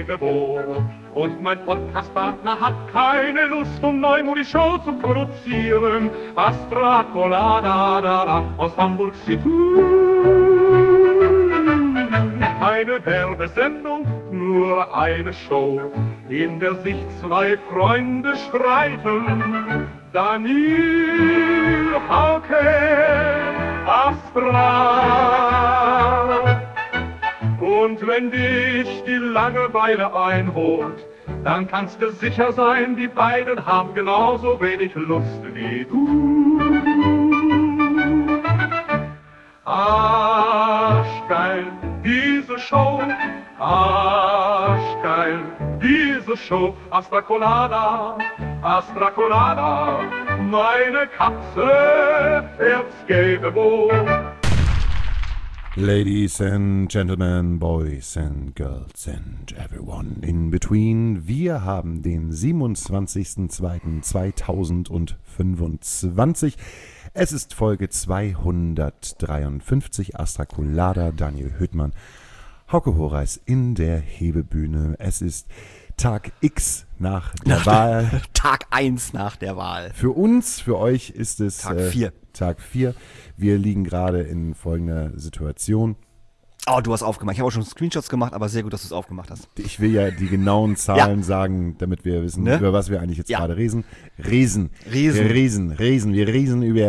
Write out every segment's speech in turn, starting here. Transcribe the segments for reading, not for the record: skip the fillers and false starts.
gäbe wo. Und mein Podcast-Partner hat keine Lust, um neumodische Show zu produzieren. Astra Colada aus Hamburg City. Eine Werbesendung, nur eine Show, in der sich zwei Freunde streiten. Daniel, Hauke, Astra. Und wenn dich die Langeweile einholt, dann kannst du sicher sein, die beiden haben genauso wenig Lust wie du. Arschgeil, diese Show, arschgeil, diese Show. Astra Colada, meine Katze fährt's gelbe wo. Ladies and Gentlemen, Boys and Girls and everyone in between. Wir haben den 27.02.2025. Es ist Folge 253. Astra Colada, Daniel Hüttmann, Hauke Horeis in der Hebebühne. Es ist Tag X nach der Wahl. Tag 1 nach der Wahl. Für uns, für euch ist es Tag 4. Tag 4. Wir liegen gerade in folgender Situation. Oh, du hast aufgemacht. Ich habe auch schon Screenshots gemacht, aber sehr gut, dass du es aufgemacht hast. Ich will ja die genauen Zahlen sagen, damit wir wissen, über was wir eigentlich jetzt gerade reden. Wir reden über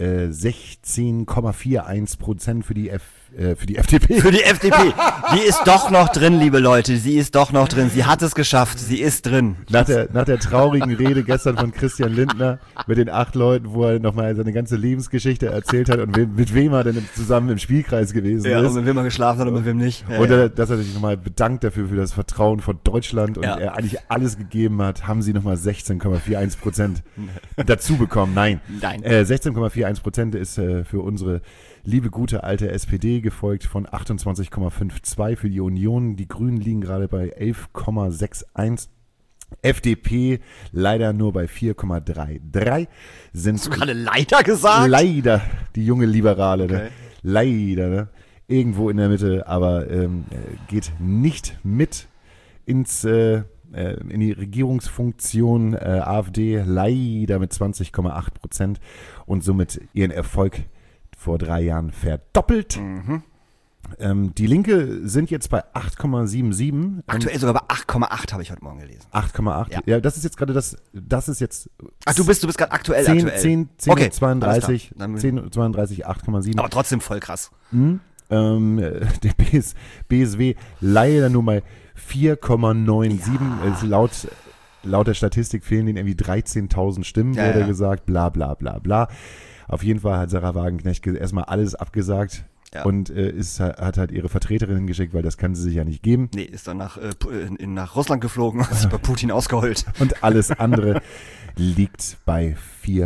16,41% für die FDP. Für die FDP. Die ist doch noch drin, liebe Leute. Sie ist doch noch drin. Sie hat es geschafft. Sie ist drin. Nach der traurigen Rede gestern von Christian Lindner mit den 8 Leuten, wo er nochmal seine ganze Lebensgeschichte erzählt hat und mit wem er denn zusammen im Spielkreis gewesen ist. Und mit wem er geschlafen hat und mit wem nicht. Und dass er sich nochmal bedankt dafür für das Vertrauen von Deutschland und er eigentlich alles gegeben hat, haben sie nochmal 16,41% dazu bekommen. Nein. 16,41% ist für unsere liebe, gute, alte SPD, gefolgt von 28,52 für die Union. Die Grünen liegen gerade bei 11,61. FDP leider nur bei 4,33. Hast du gerade leider gesagt? Leider, die junge Liberale. Okay. Ne? Leider, ne? Irgendwo in der Mitte, aber geht nicht mit in die Regierungsfunktion. AfD leider mit 20,8% und somit ihren Erfolg vor 3 Jahren verdoppelt. Mhm. Die Linke sind jetzt bei 8,77. Aktuell sogar bei 8,8 habe ich heute Morgen gelesen. 8,8? Ja, das ist jetzt gerade das ist jetzt... Ach, du bist gerade aktuell. 10,32, 8,7. Aber trotzdem voll krass. Der BSW leider nur mal 4,97. Ja. Laut der Statistik fehlen denen irgendwie 13.000 Stimmen, wurde gesagt, bla bla bla bla. Auf jeden Fall hat Sarah Wagenknecht erstmal alles abgesagt und hat halt ihre Vertreterin geschickt, weil das kann sie sich ja nicht geben. Nee, ist dann nach Russland geflogen und hat sich bei Putin ausgeheult. Und alles andere liegt bei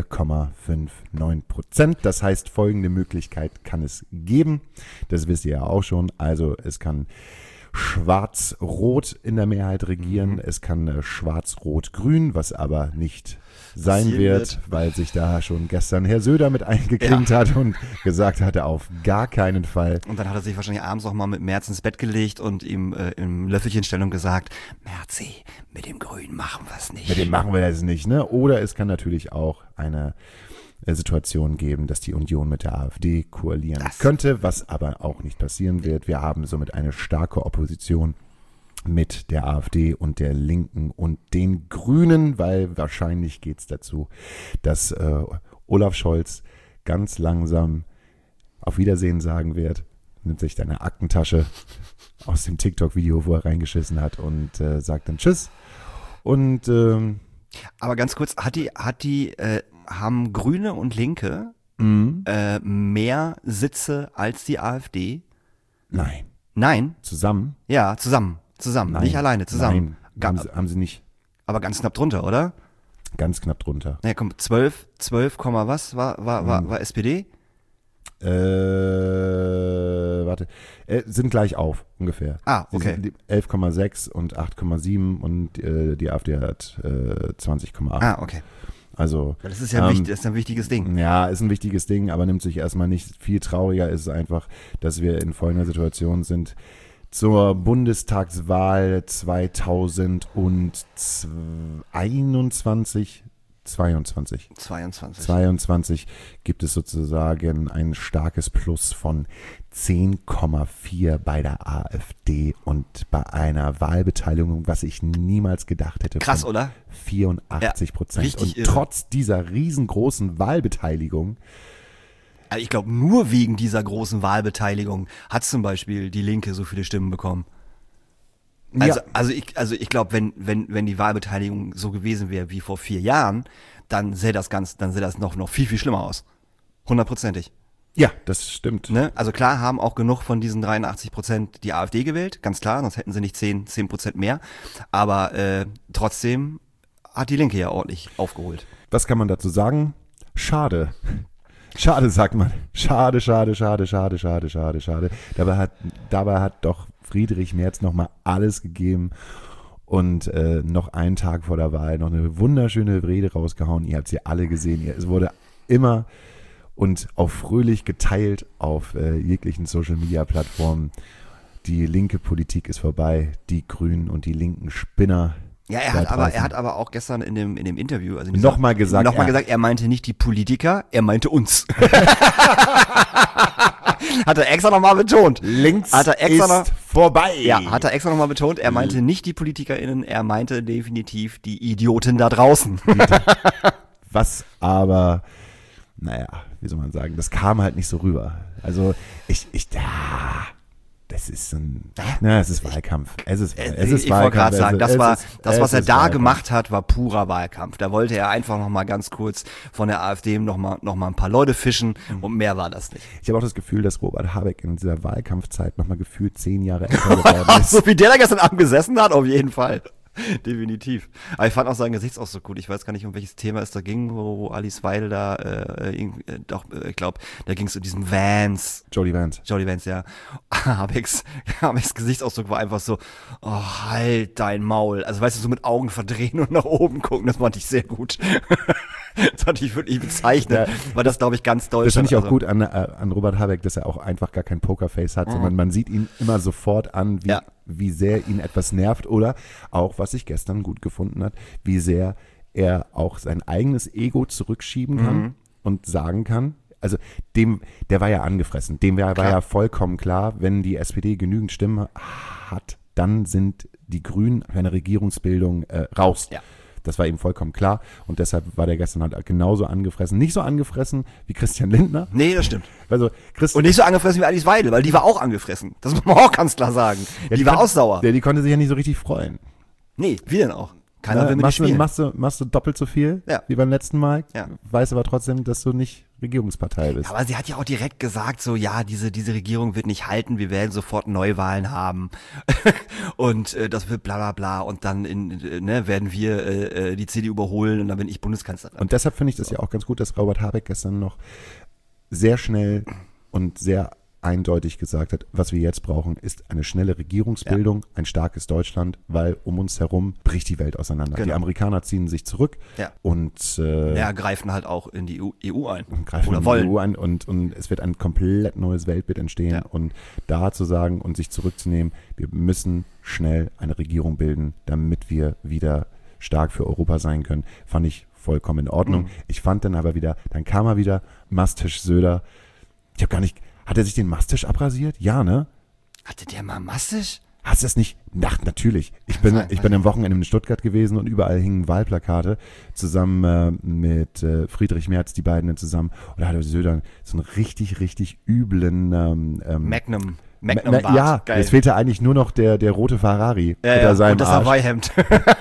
4,59%. Das heißt, folgende Möglichkeit kann es geben. Das wisst ihr ja auch schon. Also es kann Schwarz-Rot in der Mehrheit regieren. Es kann Schwarz-Rot-Grün, was aber nicht sein wird, weil sich da schon gestern Herr Söder mit eingeklinkt hat und gesagt hatte, auf gar keinen Fall. Und dann hat er sich wahrscheinlich abends auch mal mit Merz ins Bett gelegt und ihm in Löffelchenstellung gesagt, Merzi, mit dem Grün machen wir es nicht. Mit dem machen wir das nicht, ne? Oder es kann natürlich auch eine Situation geben, dass die Union mit der AfD koalieren könnte, was aber auch nicht passieren wird. Wir haben somit eine starke Opposition mit der AfD und der Linken und den Grünen, weil wahrscheinlich geht es dazu, dass Olaf Scholz ganz langsam auf Wiedersehen sagen wird, nimmt sich deine Aktentasche aus dem TikTok-Video, wo er reingeschissen hat und sagt dann Tschüss. Und aber ganz kurz, haben Grüne und Linke mehr Sitze als die AfD? Nein. Nein? Zusammen? Ja, zusammen. Nein. Nicht alleine, zusammen. Nein, haben sie nicht. Aber ganz knapp drunter, oder? Ganz knapp drunter. Ja, komm, 12, was war SPD? Warte. Sind gleich auf, ungefähr. Ah, okay. 11,6 und 8,7 und die AfD hat 20,8. Ah, okay. Also, das ist ja ein wichtiges Ding. Ja, ist ein wichtiges Ding, aber nimmt sich erstmal nicht. Viel trauriger ist es einfach, dass wir in folgender Situation sind, zur Bundestagswahl 2022 gibt es sozusagen ein starkes Plus von 10,4 bei der AfD und bei einer Wahlbeteiligung, was ich niemals gedacht hätte. Krass, oder? 84%. Ja, richtig und irre. trotz dieser riesengroßen Wahlbeteiligung. Also ich glaube, nur wegen dieser großen Wahlbeteiligung hat zum Beispiel die Linke so viele Stimmen bekommen. Also ich glaube, wenn die Wahlbeteiligung so gewesen wäre wie vor 4 Jahren, dann sähe das noch viel, viel schlimmer aus. 100%. Ja, das stimmt. Ne? Also klar haben auch genug von diesen 83% die AfD gewählt, ganz klar, sonst hätten sie nicht 10% mehr. Aber trotzdem hat die Linke ja ordentlich aufgeholt. Was kann man dazu sagen? Schade. Schade, sagt man. Schade. Dabei hat doch Friedrich Merz nochmal alles gegeben und noch einen Tag vor der Wahl noch eine wunderschöne Rede rausgehauen. Ihr habt sie alle gesehen. Es wurde immer und auch fröhlich geteilt auf jeglichen Social-Media-Plattformen. Die linke Politik ist vorbei. Die Grünen und die linken Spinner. Ja, er hat aber auch gestern in dem Interview, also nochmal gesagt, er meinte nicht die Politiker, er meinte uns. Hat er extra nochmal betont. Links ist vorbei. Ja, hat er extra nochmal betont. Er meinte nicht die PolitikerInnen, er meinte definitiv die Idioten da draußen. Was aber, naja, wie soll man sagen, das kam halt nicht so rüber. Also das ist es ist Wahlkampf. Es ist Wahlkampf. Ich wollte gerade sagen, was er da Wahlkampf. gemacht hat, war purer Wahlkampf. Da wollte er einfach noch mal ganz kurz von der AfD noch mal ein paar Leute fischen und mehr war das nicht. Ich habe auch das Gefühl, dass Robert Habeck in dieser Wahlkampfzeit noch mal gefühlt 10 Jahre älter geworden ist. So wie der da gestern Abend gesessen hat, auf jeden Fall. Definitiv. Aber ich fand auch seinen Gesichtsausdruck gut. Ich weiß gar nicht, um welches Thema es da ging, wo Alice Weidel da, ich glaube, da ging es um diesen Vance. Jody Vance, ja. Habecks Gesichtsausdruck war einfach so, oh, halt dein Maul. Also weißt du, so mit Augen verdrehen und nach oben gucken, das fand ich sehr gut. Das fand ich wirklich bezeichnend, weil das, glaube ich, ganz deutsch. Das finde ich auch gut an Robert Habeck, dass er auch einfach gar kein Pokerface hat, sondern man sieht ihn immer sofort an, wie sehr ihn etwas nervt oder auch, was ich gestern gut gefunden hat, wie sehr er auch sein eigenes Ego zurückschieben kann und sagen kann, also der war ja angefressen, war ja vollkommen klar, wenn die SPD genügend Stimmen hat, dann sind die Grünen für eine Regierungsbildung raus. Ja. Das war ihm vollkommen klar und deshalb war der gestern halt genauso angefressen. Nicht so angefressen wie Christian Lindner. Nee, das stimmt. Also und nicht so angefressen wie Alice Weidel, weil die war auch angefressen. Das muss man auch ganz klar sagen. Ja, die war auch sauer. Die konnte sich ja nicht so richtig freuen. Nee, wie denn auch? Keiner will mit dir spielen. Machst du doppelt so viel wie beim letzten Mal, weiß aber trotzdem, dass du nicht Regierungspartei bist. Ja, aber sie hat ja auch direkt gesagt, so ja, diese Regierung wird nicht halten, wir werden sofort Neuwahlen haben und das wird bla bla bla und dann werden wir die CDU überholen und dann bin ich Bundeskanzlerin. Und deshalb finde ich das ja auch ganz gut, dass Robert Habeck gestern noch sehr schnell und sehr eindeutig gesagt hat, was wir jetzt brauchen, ist eine schnelle Regierungsbildung, ein starkes Deutschland, weil um uns herum bricht die Welt auseinander. Genau. Die Amerikaner ziehen sich zurück und greifen halt auch in die EU ein. Oder wollen. Die EU ein und es wird ein komplett neues Weltbild entstehen und da zu sagen und sich zurückzunehmen, wir müssen schnell eine Regierung bilden, damit wir wieder stark für Europa sein können, fand ich vollkommen in Ordnung. Ich fand dann aber wieder, dann kam er wieder, Mastisch Söder, ich habe gar nicht. Hat er sich den Mastisch abrasiert? Ja, ne? Hatte der mal Mastisch? Hast du das nicht? Ach, natürlich. Ich bin am Wochenende in Stuttgart gewesen und überall hingen Wahlplakate zusammen mit Friedrich Merz, die beiden zusammen. Und da hatte Söder so einen richtig, richtig üblen Magnum ja, geil. Es fehlte eigentlich nur noch der rote Ferrari unter seinem und das Hawaii-Hemd.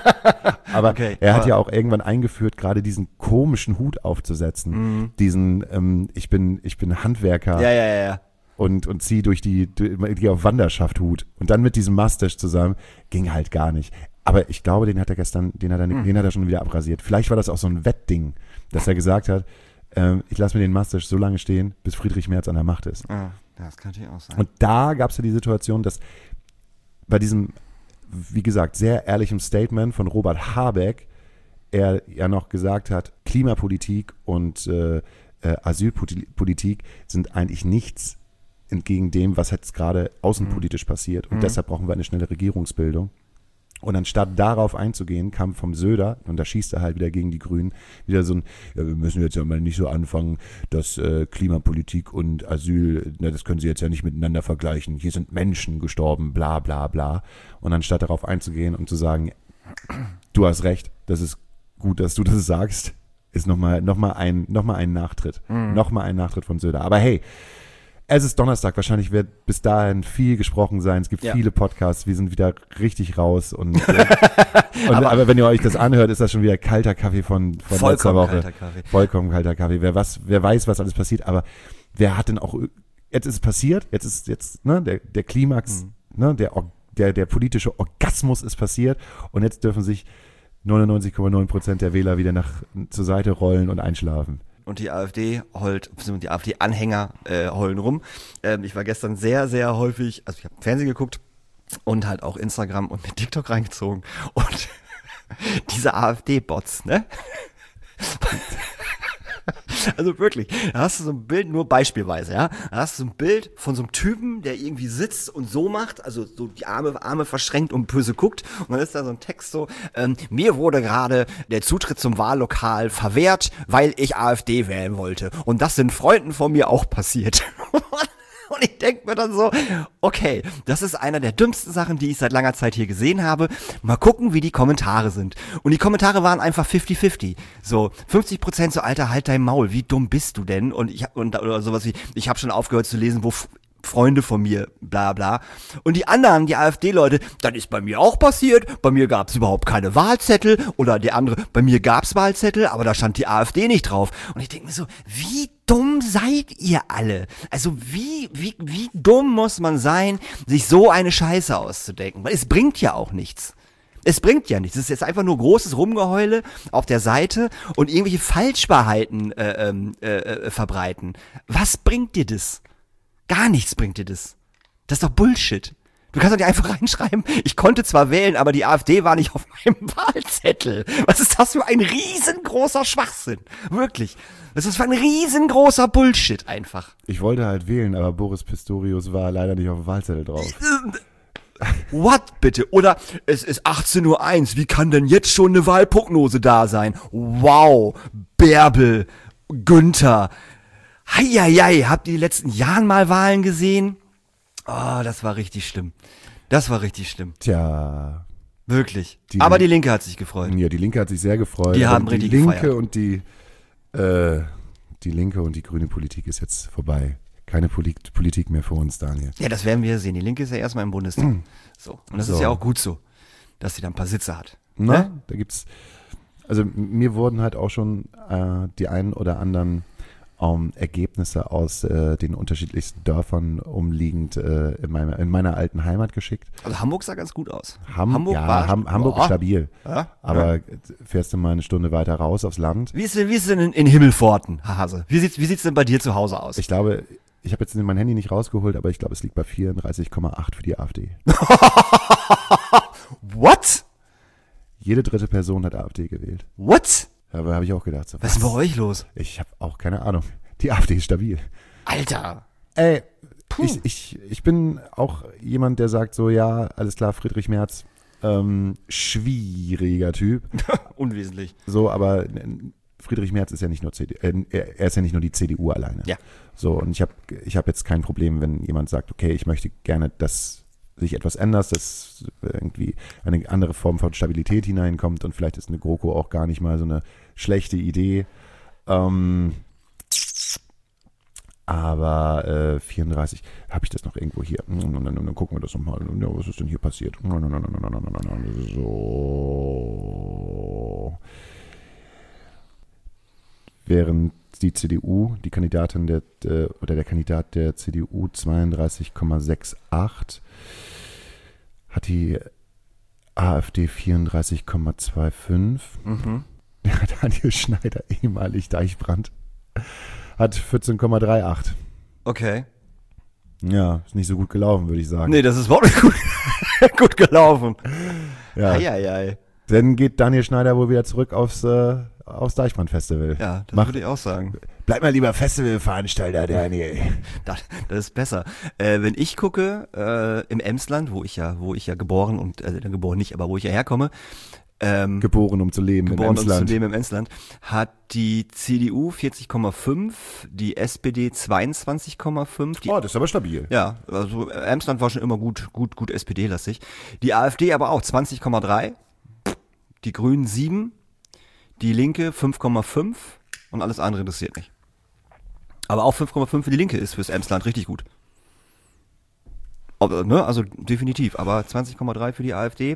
Aber er hat ja auch irgendwann eingeführt, gerade diesen komischen Hut aufzusetzen. Diesen ich bin Handwerker. Ja. Und zieh durch die auf Wanderschaft Hut. Und dann mit diesem Mustache zusammen ging halt gar nicht. Aber ich glaube, den hat er schon wieder abrasiert. Vielleicht war das auch so ein Wettding, dass er gesagt hat, ich lasse mir den Mustache so lange stehen, bis Friedrich Merz an der Macht ist. Ja, das kann natürlich auch sein. Und da gab es ja die Situation, dass bei diesem, wie gesagt, sehr ehrlichen Statement von Robert Habeck er ja noch gesagt hat, Klimapolitik und Asylpolitik sind eigentlich nichts, entgegen dem, was jetzt gerade außenpolitisch passiert. Und deshalb brauchen wir eine schnelle Regierungsbildung. Und anstatt darauf einzugehen, kam vom Söder, und da schießt er halt wieder gegen die Grünen, wieder so ein, ja, wir müssen jetzt ja mal nicht so anfangen, dass Klimapolitik und Asyl, das können Sie jetzt ja nicht miteinander vergleichen. Hier sind Menschen gestorben, bla bla bla. Und anstatt darauf einzugehen und zu sagen, du hast recht, das ist gut, dass du das sagst, ist nochmal ein Nachtritt. Nochmal ein Nachtritt von Söder. Aber hey, es ist Donnerstag, wahrscheinlich wird bis dahin viel gesprochen sein. Es gibt viele Podcasts, wir sind wieder richtig raus. Aber wenn ihr euch das anhört, ist das schon wieder kalter Kaffee von letzter Woche. Kalter Kaffee. Vollkommen kalter Kaffee. Wer weiß, was alles passiert, aber wer hat denn auch, jetzt ist es passiert, jetzt ne, der Klimax, ne, der politische Orgasmus ist passiert und jetzt dürfen sich 99,9% der Wähler wieder zur Seite rollen und einschlafen. Und die AfD die AfD-Anhänger heulen rum. Ich war gestern sehr, sehr häufig, also ich habe Fernsehen geguckt und halt auch Instagram und mir TikTok reingezogen. Und diese AfD-Bots, ne? Also wirklich, da hast du so ein Bild, nur beispielweise, ja, da hast du so ein Bild von so einem Typen, der irgendwie sitzt und so macht, also so die Arme verschränkt und böse guckt und dann ist da so ein Text so, mir wurde gerade der Zutritt zum Wahllokal verwehrt, weil ich AfD wählen wollte und das sind Freunden von mir auch passiert. Und ich denke mir dann so, okay, das ist einer der dümmsten Sachen, die ich seit langer Zeit hier gesehen habe. Mal gucken, wie die Kommentare sind. Und die Kommentare waren einfach 50-50. So, 50% so, Alter, halt dein Maul, wie dumm bist du denn? Oder sowas wie, ich habe schon aufgehört zu lesen, wo Freunde von mir, bla bla. Und die anderen, die AfD-Leute, das ist bei mir auch passiert, bei mir gab es überhaupt keine Wahlzettel. Oder der andere, bei mir gab es Wahlzettel, aber da stand die AfD nicht drauf. Und ich denke mir so, wie dumm seid ihr alle? Also wie dumm muss man sein, sich so eine Scheiße auszudenken? Weil es bringt ja auch nichts. Es bringt ja nichts. Es ist jetzt einfach nur großes Rumgeheule auf der Seite und irgendwelche Falschwahrheiten verbreiten. Was bringt dir das? Gar nichts bringt dir das. Das ist doch Bullshit. Du kannst doch nicht einfach reinschreiben, ich konnte zwar wählen, aber die AfD war nicht auf meinem Wahlzettel. Was ist das für ein riesengroßer Schwachsinn? Wirklich. Das ist für ein riesengroßer Bullshit einfach. Ich wollte halt wählen, aber Boris Pistorius war leider nicht auf dem Wahlzettel drauf. What bitte? Oder es ist 18:01 Uhr, wie kann denn jetzt schon eine Wahlprognose da sein? Wow, Bärbel, Günther. Heieiei, habt ihr die letzten Jahren mal Wahlen gesehen? Oh, das war richtig schlimm. Tja. Wirklich. Aber die Linke hat sich gefreut. Ja, die Linke hat sich sehr gefreut. Die haben richtig gefeiert. Die Linke und die grüne Politik ist jetzt vorbei. Keine Politik mehr für uns, Daniel. Ja, das werden wir sehen. Die Linke ist ja erstmal im Bundestag. So. Und das ist ja auch gut so, dass sie da ein paar Sitze hat. Na, da gibt's, also mir wurden halt auch schon die einen oder anderen Ergebnisse aus den unterschiedlichsten Dörfern umliegend in meiner alten Heimat geschickt. Also Hamburg sah ganz gut aus. Hamburg ist stabil. Ja? Aber fährst du mal eine Stunde weiter raus aufs Land? Wie ist denn in Himmelpforten, Hase? Wie sieht's denn bei dir zu Hause aus? Ich glaube, ich habe jetzt mein Handy nicht rausgeholt, aber ich glaube, es liegt bei 34,8 für die AfD. What? Jede dritte Person hat AfD gewählt. What? Aber habe ich auch gedacht. So, was ist bei euch los? Ich habe auch keine Ahnung. Die AfD ist stabil. Alter. Ey, ich bin auch jemand, der sagt so, ja, alles klar, Friedrich Merz, schwieriger Typ. Unwesentlich. So, aber Friedrich Merz ist ja nicht nur er ist ja nicht nur die CDU alleine. Ja. So, und ich hab jetzt kein Problem, wenn jemand sagt, okay, ich möchte gerne, dass sich etwas ändert, dass irgendwie eine andere Form von Stabilität hineinkommt und vielleicht ist eine GroKo auch gar nicht mal so eine schlechte Idee. Aber 34, habe ich das noch irgendwo hier? Dann gucken wir das nochmal. Was ist denn hier passiert? So. Während die CDU, die Kandidatin der Kandidat der CDU 32,68, hat die AfD 34,25. Daniel Schneider, ehemalig Deichbrand, hat 14,38. Okay. Ja, ist nicht so gut gelaufen, würde ich sagen. Nee, das ist überhaupt nicht gut gelaufen. Ja. Eieiei. Dann geht Daniel Schneider wohl wieder zurück aufs Deichbrand-Festival. Ja, das würde ich auch sagen. Bleib mal lieber Festivalveranstalter, Daniel. Das ist besser. Wenn ich gucke, im Emsland, wo ich ja geboren und, geboren nicht, aber wo ich ja herkomme, Geboren, um zu leben geboren im Emsland. und zu leben im Emsland, hat die CDU 40,5, die SPD 22,5. Oh, das ist aber stabil. Ja, also Emsland war schon immer gut SPD-lastig. Die AfD aber auch 20,3, die Grünen 7, die Linke 5,5 und alles andere interessiert mich. Aber auch 5,5 für die Linke ist fürs Emsland richtig gut. Also definitiv, aber 20,3 für die AfD,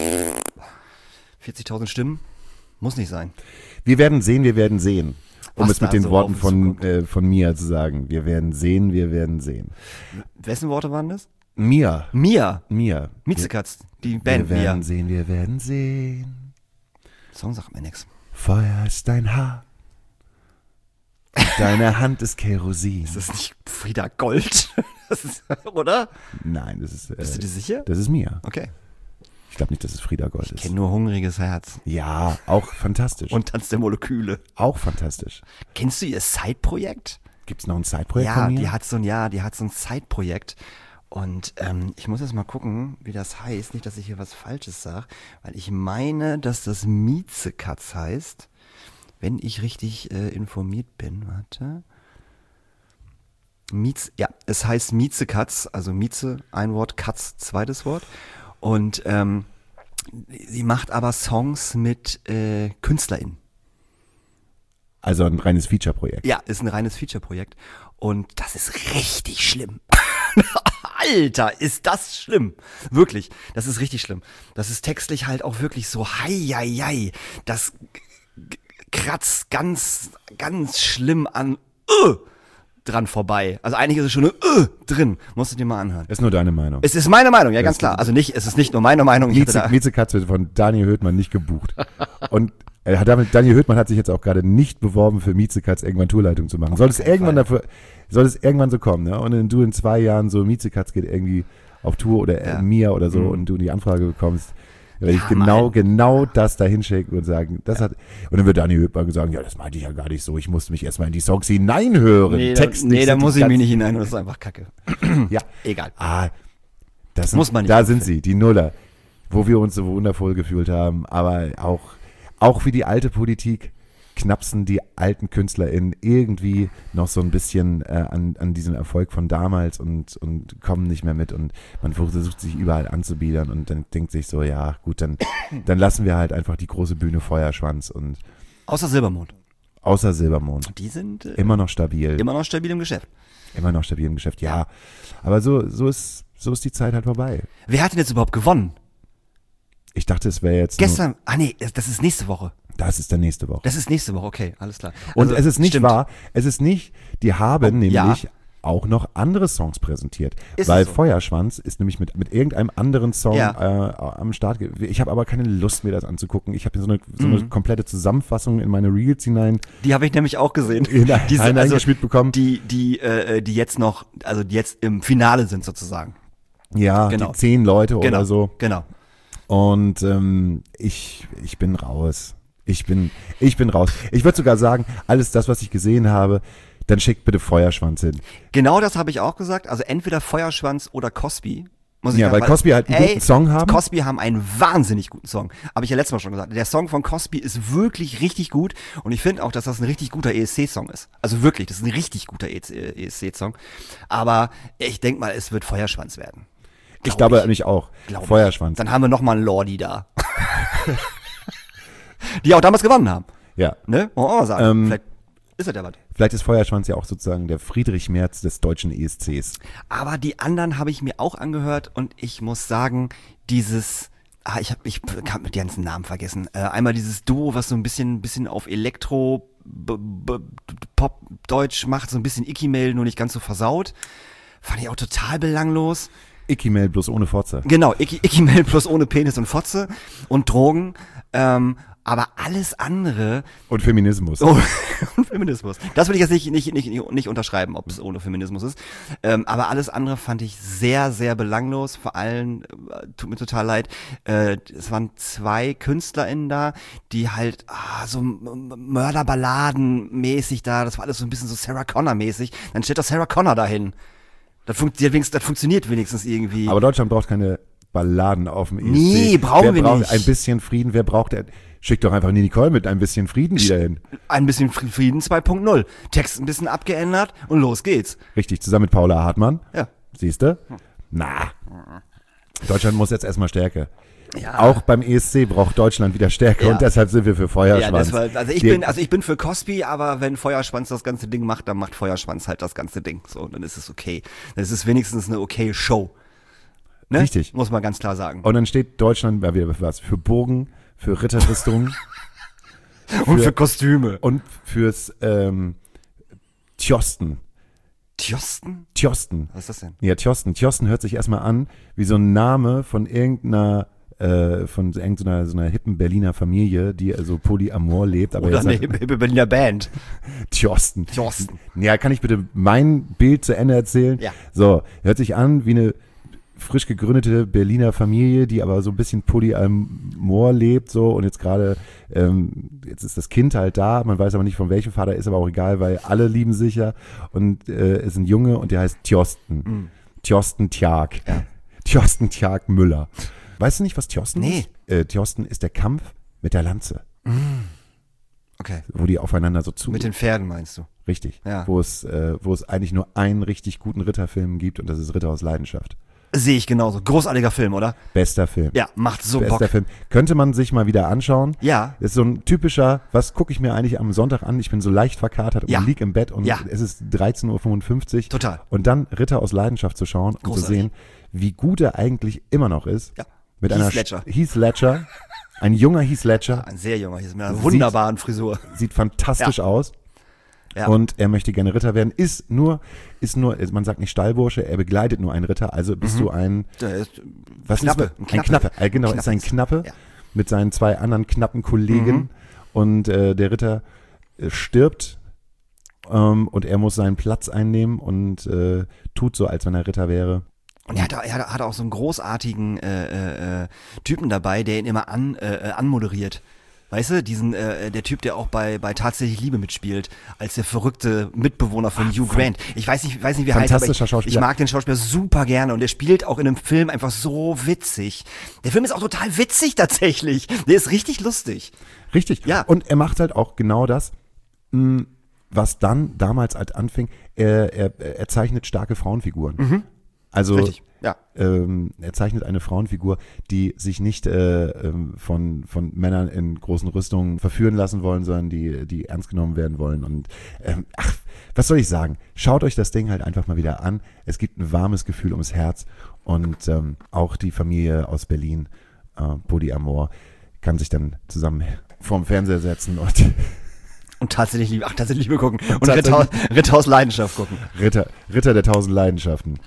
40.000 Stimmen, muss nicht sein. Wir werden sehen. Um Was es mit da den so Worten auf uns von Mia zu sagen. Wir werden sehen. Wessen Worte waren das? Mia. Mia. Wir Miezekatz, die Band werden Mia. sehen, wir werden sehen. Song sagt mir nix. Feuer ist dein Haar. Und deine Hand ist Kerosin. Ist das nicht Frieda Gold? Das ist, oder? Nein, das ist. Bist du dir sicher? Das ist Mia. Okay. Ich glaube nicht, dass es Frieda Gold Ich ist. kenne nur Hungriges Herz. Ja, auch fantastisch. Und Tanz der Moleküle. auch fantastisch. Kennst du ihr Side-Projekt? Gibt es noch ein Zeitprojekt Ja, von mir? die hat so ein Side-Projekt. Und ich muss jetzt mal gucken, wie das heißt. Nicht, dass ich hier was Falsches sage. Weil ich meine, dass das Miezekatz heißt. Wenn ich richtig informiert bin. Warte. Es heißt Miezekatz. Also Mieze, ein Wort, Katz, zweites Wort. Und sie macht aber Songs mit KünstlerInnen. Also ein reines Feature-Projekt. Ja, ist ein reines Feature-Projekt. Und das ist richtig schlimm. Alter, ist das schlimm. Wirklich, das ist richtig schlimm. Das ist textlich halt auch wirklich so, hei. Das kratzt ganz, ganz schlimm an dran vorbei. Also eigentlich ist es schon drin. Musst du dir mal anhören. Ist nur deine Meinung. Es ist meine Meinung, ja, ganz klar. Also es ist nicht nur meine Meinung. Ich hatte da- Miezekatz wird von Daniel Höhtmann nicht gebucht. Und Daniel Höhtmann hat sich jetzt auch gerade nicht beworben, für Miezekatz irgendwann Tourleitung zu machen. Soll es irgendwann so kommen, ne? Und wenn du in 2 Jahren so Miezekatz geht irgendwie auf Tour oder Mia oder so und du die Anfrage bekommst, werde ich genau das da hinschicken und sagen, und dann wird Daniel Höhtmann sagen, ja, das meinte ich ja gar nicht so, ich musste mich erstmal in die Songs hineinhören. Da muss ich mich nicht hinein, das ist einfach Kacke. Ja, Egal. Das Muss man nicht da empfehlen. sind sie, die Nuller, wo wir uns so wundervoll gefühlt haben, aber auch wie die alte Politik knapsen die alten KünstlerInnen irgendwie noch so ein bisschen an diesem Erfolg von damals und kommen nicht mehr mit und man versucht sich überall anzubiedern und dann denkt sich so, ja gut, dann lassen wir halt einfach die große Bühne Feuerschwanz und Außer Silbermond. außer Silbermond. Die sind Immer noch stabil. immer noch stabil im Geschäft. Immer noch stabil im Geschäft, ja. Aber so ist die Zeit halt vorbei. Wer hat denn jetzt überhaupt gewonnen? Ich dachte, es wäre jetzt Gestern, das ist nächste Woche. Das ist dann nächste Woche. Das ist nächste Woche, okay, alles klar. Und Also, es ist nicht stimmt. wahr, die haben nämlich ja. auch noch andere Songs präsentiert. Ist Weil es so? Feuerschwanz ist nämlich mit irgendeinem anderen Song Ja. am Start. Ich habe aber keine Lust, mir das anzugucken. Ich habe so eine komplette Zusammenfassung in meine Reels hinein Die habe ich nämlich auch gesehen. eingespielt bekommen. Die jetzt noch, also die jetzt im Finale sind sozusagen. Ja, Genau. die 10 Leute oder so. Genau. Und ich bin raus. Ich bin raus. Ich würde sogar sagen, alles das, was ich gesehen habe, dann schickt bitte Feuerschwanz hin. Genau das habe ich auch gesagt. Also entweder Feuerschwanz oder Cosby. Ja, weil Cosby halt einen guten Song haben. Cosby haben einen wahnsinnig guten Song. Habe ich ja letztes Mal schon gesagt. Der Song von Cosby ist wirklich richtig gut. Und ich finde auch, dass das ein richtig guter ESC-Song ist. Also wirklich, das ist ein richtig guter ESC-Song. Aber ich denke mal, es wird Feuerschwanz werden. Ich glaube nämlich auch. Glaub Feuerschwanz. Dann haben wir nochmal einen Lordi da. Die auch damals gewonnen haben. Ja. Ne? Wollen wir auch mal sagen. Vielleicht ist das ja was. Vielleicht ist Feuerschwanz ja auch sozusagen der Friedrich Merz des deutschen ESCs. Aber die anderen habe ich mir auch angehört und ich muss sagen, dieses, ich habe mit die ganzen Namen vergessen. Einmal dieses Duo, was so ein bisschen auf Elektro Pop Deutsch macht, so ein bisschen Icky-Mail, nur nicht ganz so versaut. Fand ich auch total belanglos. Icky-Mail bloß ohne Fotze. Genau, Icky-Mail plus ohne Penis und Fotze und Drogen. Aber alles andere... Und Feminismus. Oh, und Feminismus. Das will ich jetzt nicht unterschreiben, ob es ohne Feminismus ist. Aber alles andere fand ich sehr, sehr belanglos. Vor allem, tut mir total leid, es waren 2 KünstlerInnen da, die halt so Mörderballaden-mäßig da, das war alles so ein bisschen so Sarah Connor-mäßig. Dann steht doch Sarah Connor dahin. Das funktioniert wenigstens irgendwie. Aber Deutschland braucht keine Balladen auf dem ESC. Nee, brauchen wir nicht. Ein bisschen Frieden, wer braucht der? Schick doch einfach Nicole mit ein bisschen Frieden wieder hin. Ein bisschen Frieden 2.0. Text ein bisschen abgeändert und los geht's. Richtig, zusammen mit Paula Hartmann. Ja. Siehste? Na. Deutschland muss jetzt erstmal Stärke. Ja. Auch beim ESC braucht Deutschland wieder Stärke und deshalb sind wir für Feuerschwanz. Ja, ich bin für Cosby, aber wenn Feuerschwanz das ganze Ding macht, dann macht Feuerschwanz halt das ganze Ding. So, dann ist es okay. Dann ist es wenigstens eine okay Show. Ne? Richtig. Muss man ganz klar sagen. Und dann steht Deutschland wieder für was? Für Burgen, für Ritterrüstungen. Und für Kostüme. Und fürs Tjosten. Tjosten? Tjosten. Was ist das denn? Ja, Tjosten. Tjosten hört sich erstmal an wie so ein Name von irgendeiner so einer hippen Berliner Familie, die also Polyamor lebt. Aber Oder jetzt eine hippe Berliner Band. Tjosten. Tjosten. Ja, kann ich bitte mein Bild zu Ende erzählen? Ja. So, hört sich an wie eine frisch gegründete Berliner Familie, die aber so ein bisschen Polyamor lebt, so, und jetzt gerade, jetzt ist das Kind halt da, man weiß aber nicht von welchem Vater, ist aber auch egal, weil alle lieben sich ja, und ist ein Junge und der heißt Tjosten. Mhm. Tjosten Tjag. Ja. Tjosten Tjag Müller. Weißt du nicht, was Tjosten Nee. ist? Tjosten ist der Kampf mit der Lanze, Okay. wo die aufeinander so zu. Mit den Pferden meinst du? Richtig. Ja. Wo es eigentlich nur einen richtig guten Ritterfilm gibt und das ist Ritter aus Leidenschaft. Sehe ich genauso. Großartiger Film, oder? Bester Film. Ja, macht so Bester Bock. Film. Könnte man sich mal wieder anschauen. Ja. Das ist so ein typischer, was gucke ich mir eigentlich am Sonntag an? Ich bin so leicht verkatert und Ja. lieg im Bett und Ja. es ist 13:55 Uhr. Total. Und dann Ritter aus Leidenschaft zu schauen und zu Großartig. sehen, wie gut er eigentlich immer noch ist. Ja. Mit Heath einer Ledger. Heath Ledger. Ein junger Heath Ledger. Ein sehr junger, hier mit einer Sieht- wunderbaren Frisur. Sieht fantastisch aus. Ja. Und er möchte gerne Ritter werden. Ist nur, man sagt nicht Stallbursche, er begleitet nur einen Ritter. Also bist du ein, Der ist was Knappe. ist man? Ein Knappe. Genau, ist ein Knappe Ja. mit seinen 2 anderen knappen Kollegen. Und der Ritter stirbt und er muss seinen Platz einnehmen und tut so, als wenn er Ritter wäre. Und er hat auch so einen großartigen Typen dabei, der ihn immer anmoderiert. Weißt du, der Typ, der auch bei Tatsächlich Liebe mitspielt, als der verrückte Mitbewohner von Hugh Grant. Ich weiß nicht, wie er heißt, aber Fantastischer Schauspieler. ich mag den Schauspieler super gerne und der spielt auch in einem Film einfach so witzig. Der Film ist auch total witzig tatsächlich. Der ist richtig lustig. Richtig. Ja. Und er macht halt auch genau das, was dann damals halt anfing. Er zeichnet starke Frauenfiguren. Also Richtig, ja. er zeichnet eine Frauenfigur, die sich nicht von Männern in großen Rüstungen verführen lassen wollen, sondern die ernst genommen werden wollen. Und was soll ich sagen? Schaut euch das Ding halt einfach mal wieder an. Es gibt ein warmes Gefühl ums Herz. Und auch die Familie aus Berlin, Polyamor, kann sich dann zusammen vorm Fernseher setzen Und tatsächlich Liebe gucken. Und Tatsächlich- Ritter aus Leidenschaft gucken. Ritter der 1000 Leidenschaften.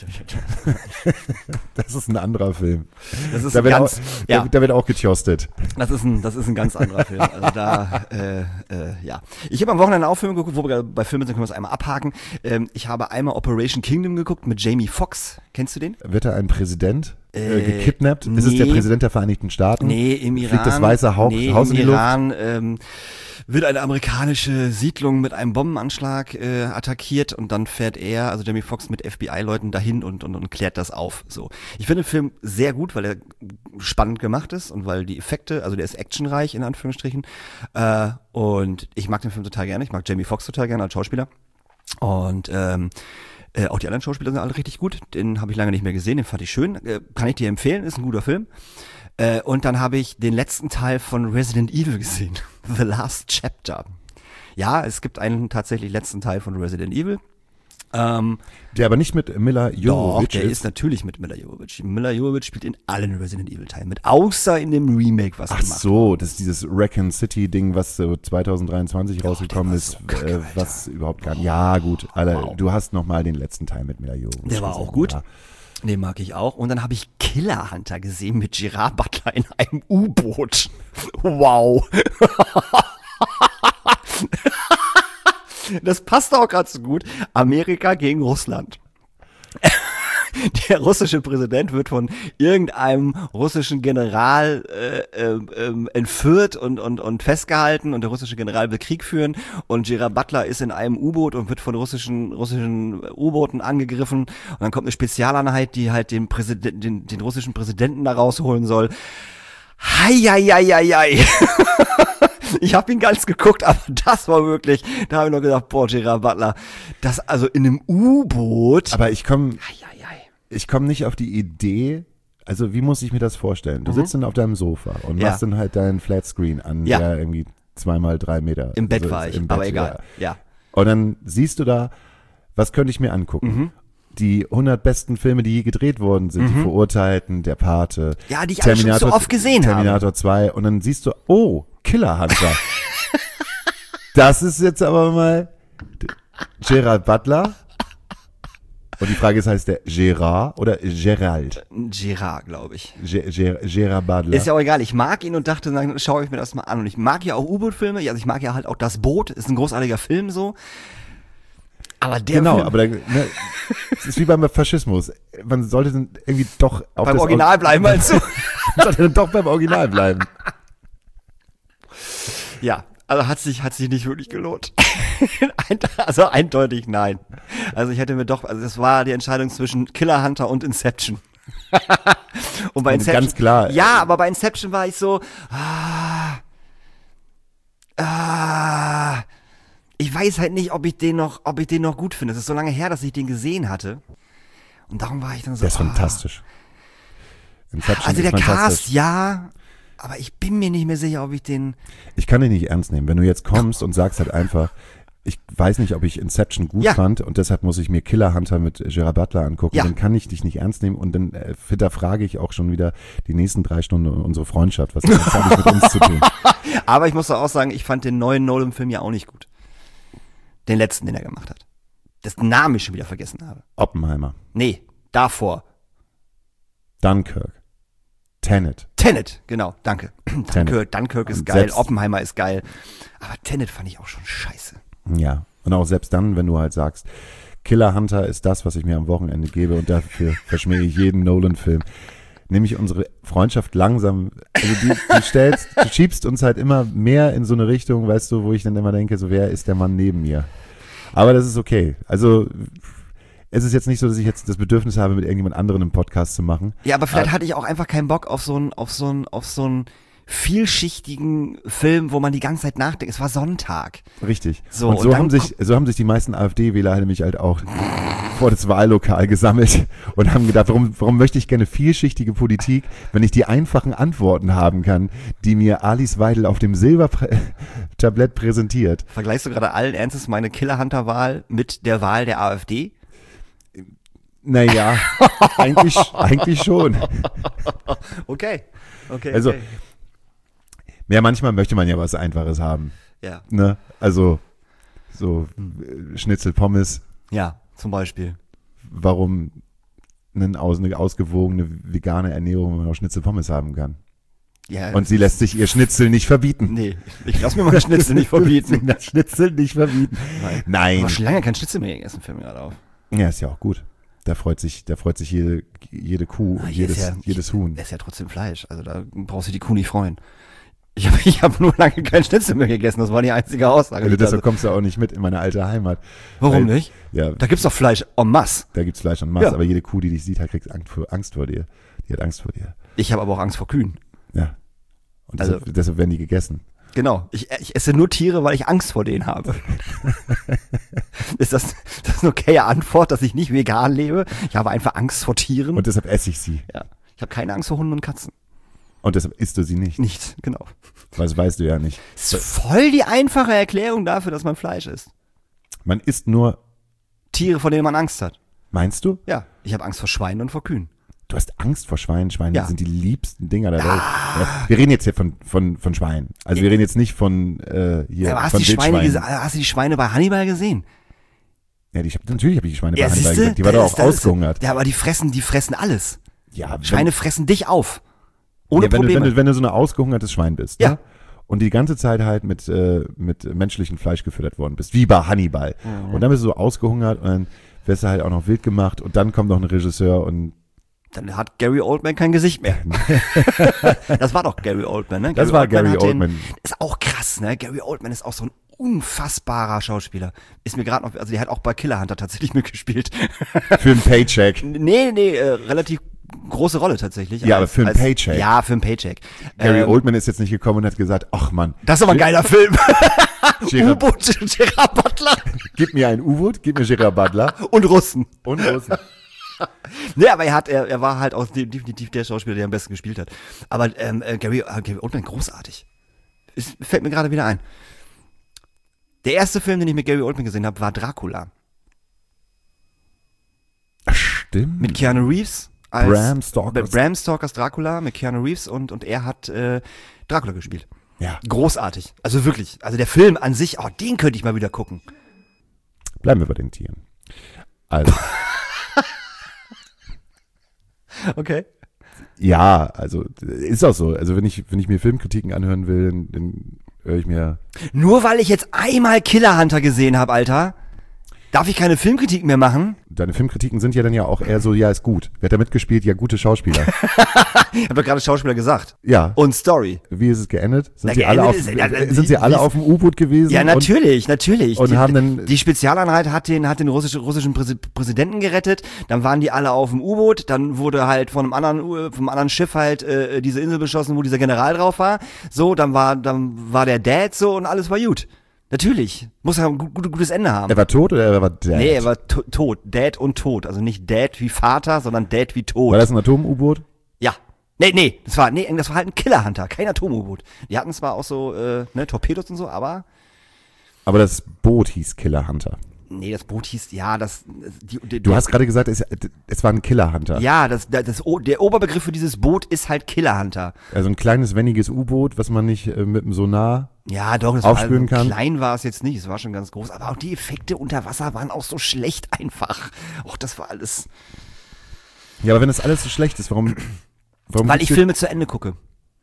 Das ist ein anderer Film. Das ist Da ein wird, ganz, auch, ja. da wird auch getjostet. Das ist ein ganz anderer Film. Also da, ja. Ich habe am Wochenende auch Filme geguckt, wo wir gerade bei Filmen sind, können wir es einmal abhaken. Ich habe einmal Operation Kingdom geguckt mit Jamie Foxx. Kennst du den? Wird da ein Präsident gekidnappt? Ist es der nee. Präsident der Vereinigten Staaten? Nee, im Iran. Fliegt das Weiße Haus in die Luft? Iran wird eine amerikanische Siedlung mit einem Bombenanschlag attackiert und dann fährt er, also Jamie Foxx, mit FBI-Leuten dahin und klärt das auf. So. Ich finde den Film sehr gut, weil er spannend gemacht ist und weil die Effekte, also der ist actionreich in Anführungsstrichen. Und ich mag den Film total gerne. Ich mag Jamie Foxx total gerne als Schauspieler. Und auch die anderen Schauspieler sind alle richtig gut. Den habe ich lange nicht mehr gesehen, den fand ich schön. Kann ich dir empfehlen, ist ein guter Film. Und dann habe ich den letzten Teil von Resident Evil gesehen. The Last Chapter. Ja, es gibt einen tatsächlich letzten Teil von Resident Evil. Der aber nicht mit Mila Doch, Jovovich der ist natürlich mit Mila Jovovich. Mila Jovovich spielt in allen Resident Evil Teilen mit, außer in dem Remake, was Ach gemacht so, das ist dieses Raccoon City Ding, was 2023 Ja, rausgekommen der war ist, so kacke, Alter. was überhaupt gar nicht. Ja, gut, Wow. du hast noch mal den letzten Teil mit Mila Jovovich. Der war gesehen, auch gut. Ja. Den mag ich auch. Und dann habe ich Killer Hunter gesehen mit Gerard Butler in einem U-Boot. Wow. Das passt auch gerade so gut. Amerika gegen Russland. Der russische Präsident wird von irgendeinem russischen General entführt und festgehalten, und der russische General will Krieg führen, und Gerard Butler ist in einem U-Boot und wird von russischen U-Booten angegriffen, und dann kommt eine Spezialeinheit, die halt den russischen Präsidenten da rausholen soll. Hei. Ich habe ihn ganz geguckt, aber das war wirklich, da habe ich noch gedacht, boah, Gerard Butler, das also in einem U-Boot. Aber ich komme nicht auf die Idee, also wie muss ich mir das vorstellen? Du sitzt dann auf deinem Sofa und machst dann halt deinen Flatscreen an, der irgendwie 2x3 Meter. Im Bett war ich, aber egal. Ja. Und dann siehst du da, was könnte ich mir angucken? Die 100 besten Filme, die je gedreht worden sind, die Verurteilten, Der Pate. Ja, die ich alle schon so oft gesehen habe. Terminator 2. Und dann siehst du, oh, Killer Hunter. Das ist jetzt aber mal Gerard Butler. Und die Frage ist, heißt der Gerard oder Gerald? Gerard, glaube ich. Gerard Butler. Ist ja auch egal. Ich mag ihn und dachte, dann schaue ich mir das mal an. Und ich mag ja auch U-Boot-Filme. Also ich mag ja halt auch Das Boot. Ist ein großartiger Film so. Aber der Genau, Film, aber es ist wie beim Faschismus. Man sollte dann irgendwie doch auf beim das Original bleiben, meinst du? Man sollte dann doch beim Original bleiben. Ja, also hat sich nicht wirklich gelohnt. Also eindeutig nein. Also ich hätte mir doch, also das war die Entscheidung zwischen Killer Hunter und Inception. Und bei Inception, ganz klar. Ja, aber bei Inception war ich so, ich weiß halt nicht, ob ich den noch gut finde. Es ist so lange her, dass ich den gesehen hatte. Und darum war ich dann so. Der ist fantastisch. Inception also der Cast, ja, aber ich bin mir nicht mehr sicher, ob ich den. Ich kann den nicht ernst nehmen. Wenn du jetzt kommst und sagst halt einfach, ich weiß nicht, ob ich Inception gut fand und deshalb muss ich mir Killer Hunter mit Gerard Butler angucken, dann kann ich dich nicht ernst nehmen und dann hinterfrage ich auch schon wieder die nächsten 3 Stunden unsere Freundschaft. Was hat das mit uns zu tun? Aber ich muss auch sagen, ich fand den neuen Nolan-Film ja auch nicht gut. Den letzten, den er gemacht hat. Dessen Namen ich schon wieder vergessen habe. Oppenheimer. Nee, davor. Dunkirk. Tenet, genau, danke. Dunkirk ist und geil, selbst, Oppenheimer ist geil. Aber Tenet fand ich auch schon scheiße. Ja, und auch selbst dann, wenn du halt sagst, Killer Hunter ist das, was ich mir am Wochenende gebe und dafür verschmähe ich jeden Nolan-Film, nehme ich unsere Freundschaft langsam, also du schiebst uns halt immer mehr in so eine Richtung, weißt du, wo ich dann immer denke, so wer ist der Mann neben mir? Aber das ist okay. Also es ist jetzt nicht so, dass ich jetzt das Bedürfnis habe, mit irgendjemand anderen einen Podcast zu machen. Ja, aber vielleicht hatte ich auch einfach keinen Bock auf so einen vielschichtigen Film, wo man die ganze Zeit nachdenkt. Es war Sonntag. Richtig. So und haben sich die meisten AfD-Wähler nämlich halt auch vor das Wahllokal gesammelt und haben gedacht, warum möchte ich gerne vielschichtige Politik, wenn ich die einfachen Antworten haben kann, die mir Alice Weidel auf dem Silbertablett präsentiert. Vergleichst du gerade allen Ernstes meine Killer-Hunter-Wahl mit der Wahl der AfD? Naja, eigentlich schon. Okay. Also, ja, manchmal möchte man ja was Einfaches haben. Ja. Ne? Also, so Schnitzel Pommes. Ja, zum Beispiel. Warum eine ausgewogene vegane Ernährung, wenn man auch Schnitzel Pommes haben kann? Ja, und sie lässt sich ihr Schnitzel nicht verbieten. Nee, ich lass mir meine Schnitzel nicht verbieten. Das Schnitzel nicht verbieten. Nein. Ich habe schon lange kein Schnitzel mehr gegessen, fällt mir gerade auf. Ja, ist ja auch gut. Da freut sich jede Kuh und jedes Huhn. Das ist ja trotzdem Fleisch, also da brauchst du die Kuh nicht freuen. Ich hab nur lange kein Schnitzel mehr gegessen, das war die einzige Aussage. Also deshalb kommst du auch nicht mit in meine alte Heimat. Warum nicht? Ja, da gibt's doch Fleisch en masse. Da gibt's Fleisch en masse, aber jede Kuh, die dich sieht, kriegt Angst vor dir. Die hat Angst vor dir. Ich habe aber auch Angst vor Kühen. Ja. Und deshalb werden die gegessen. Genau. Ich esse nur Tiere, weil ich Angst vor denen habe. Ist das eine okaye Antwort, dass ich nicht vegan lebe? Ich habe einfach Angst vor Tieren. Und deshalb esse ich sie. Ja. Ich habe keine Angst vor Hunden und Katzen. Und deshalb isst du sie nicht. Nicht, genau. Das weißt du ja nicht. Das ist voll die einfache Erklärung dafür, dass man Fleisch isst. Man isst nur Tiere, vor denen man Angst hat. Meinst du? Ja. Ich habe Angst vor Schweinen und vor Kühen. Du hast Angst vor Schweinen. Schweine sind die liebsten Dinger der Welt. Ja, wir reden jetzt hier von Schweinen. Also wir reden jetzt nicht von hier aber von Wildschweinen. Hast du die Schweine bei Hannibal gesehen? Ja, natürlich habe ich die Schweine bei siehste, Hannibal gesagt. Die war doch auch ausgehungert. Ja, aber die fressen alles. Ja, Schweine fressen dich auf. Ohne wenn Probleme. wenn du so ein ausgehungertes Schwein bist. Ja. Ne? Und die ganze Zeit halt mit menschlichem Fleisch gefüttert worden bist, wie bei Hannibal. Und dann bist du so ausgehungert und dann wirst du halt auch noch wild gemacht und dann kommt noch ein Regisseur und dann hat Gary Oldman kein Gesicht mehr. Das war doch Gary Oldman, ne? Das war Gary Oldman. Ist auch krass, ne? Gary Oldman ist auch so ein unfassbarer Schauspieler. Ist mir gerade noch, also der hat auch bei Killer Hunter tatsächlich mitgespielt. für einen Paycheck. Nee, relativ große Rolle tatsächlich. Ja, aber für einen Paycheck. Ja, für einen Paycheck. Gary Oldman ist jetzt nicht gekommen und hat gesagt, ach Mann. Das ist aber ein geiler Film. U-Boot, Gerard Butler. Gib mir ein U-Boot, gib mir Gerard Butler. Und Russen. Nee, aber er war halt auch definitiv der Schauspieler, der am besten gespielt hat. Aber Gary Oldman großartig. Fällt mir gerade wieder ein. Der erste Film, den ich mit Gary Oldman gesehen habe, war Dracula. Stimmt. Mit Keanu Reeves. Bram Stokers Dracula mit Keanu Reeves und er hat Dracula gespielt. Ja. Großartig. Also wirklich. Also der Film an sich, den könnte ich mal wieder gucken. Bleiben wir bei den Tieren. Also. Okay. Ja, also ist auch so. Also wenn ich mir Filmkritiken anhören will, dann höre ich mir. Nur weil ich jetzt einmal Killer Hunter gesehen habe, Alter, darf ich keine Filmkritiken mehr machen? Deine Filmkritiken sind ja dann ja auch eher so, ja, ist gut. Wer hat da mitgespielt? Ja, gute Schauspieler. Ich habe doch gerade Schauspieler gesagt. Ja. Und Story. Wie ist es geendet? Sind sie geendet alle auf dem U-Boot gewesen? Ja, natürlich. Und haben dann die Spezialeinheit hat den russischen Präsidenten gerettet, dann waren die alle auf dem U-Boot, dann wurde halt vom anderen Schiff halt diese Insel beschossen, wo dieser General drauf war. So, dann war der Dad so und alles war gut. Natürlich. Muss ja ein gutes Ende haben. Er war tot oder er war Dad? Nee, er war tot. Dad und tot. Also nicht Dad wie Vater, sondern Dad wie tot. War das ein Atom-U-Boot? Ja. Nee, das war halt ein Killer-Hunter, kein Atom-U-Boot. Die hatten zwar auch so, Torpedos und so, aber das Boot hieß Killer Hunter. Nee, das Boot hieß, ja, Du hast gerade gesagt, es war ein Killer Hunter. Ja, der Oberbegriff für dieses Boot ist halt Killer Hunter. Also ein kleines, wendiges U-Boot, was man nicht mit dem Sonar ja, doch, das aufspüren kann. Klein war es jetzt nicht, es war schon ganz groß. Aber auch die Effekte unter Wasser waren auch so schlecht einfach. Och, das war alles. Ja, aber wenn das alles so schlecht ist, warum weil ich Filme zu Ende gucke.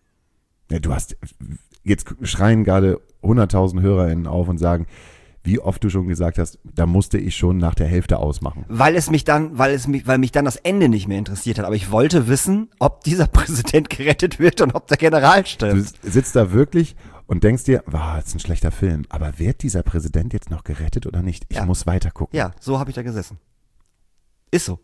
Ja, jetzt schreien gerade 100.000 HörerInnen auf und sagen, wie oft du schon gesagt hast, da musste ich schon nach der Hälfte ausmachen. Weil mich dann das Ende nicht mehr interessiert hat. Aber ich wollte wissen, ob dieser Präsident gerettet wird und ob der General stirbt. Du sitzt da wirklich und denkst dir, wow, das ist ein schlechter Film. Aber wird dieser Präsident jetzt noch gerettet oder nicht? Ich muss weiter gucken. Ja, so habe ich da gesessen. Ist so.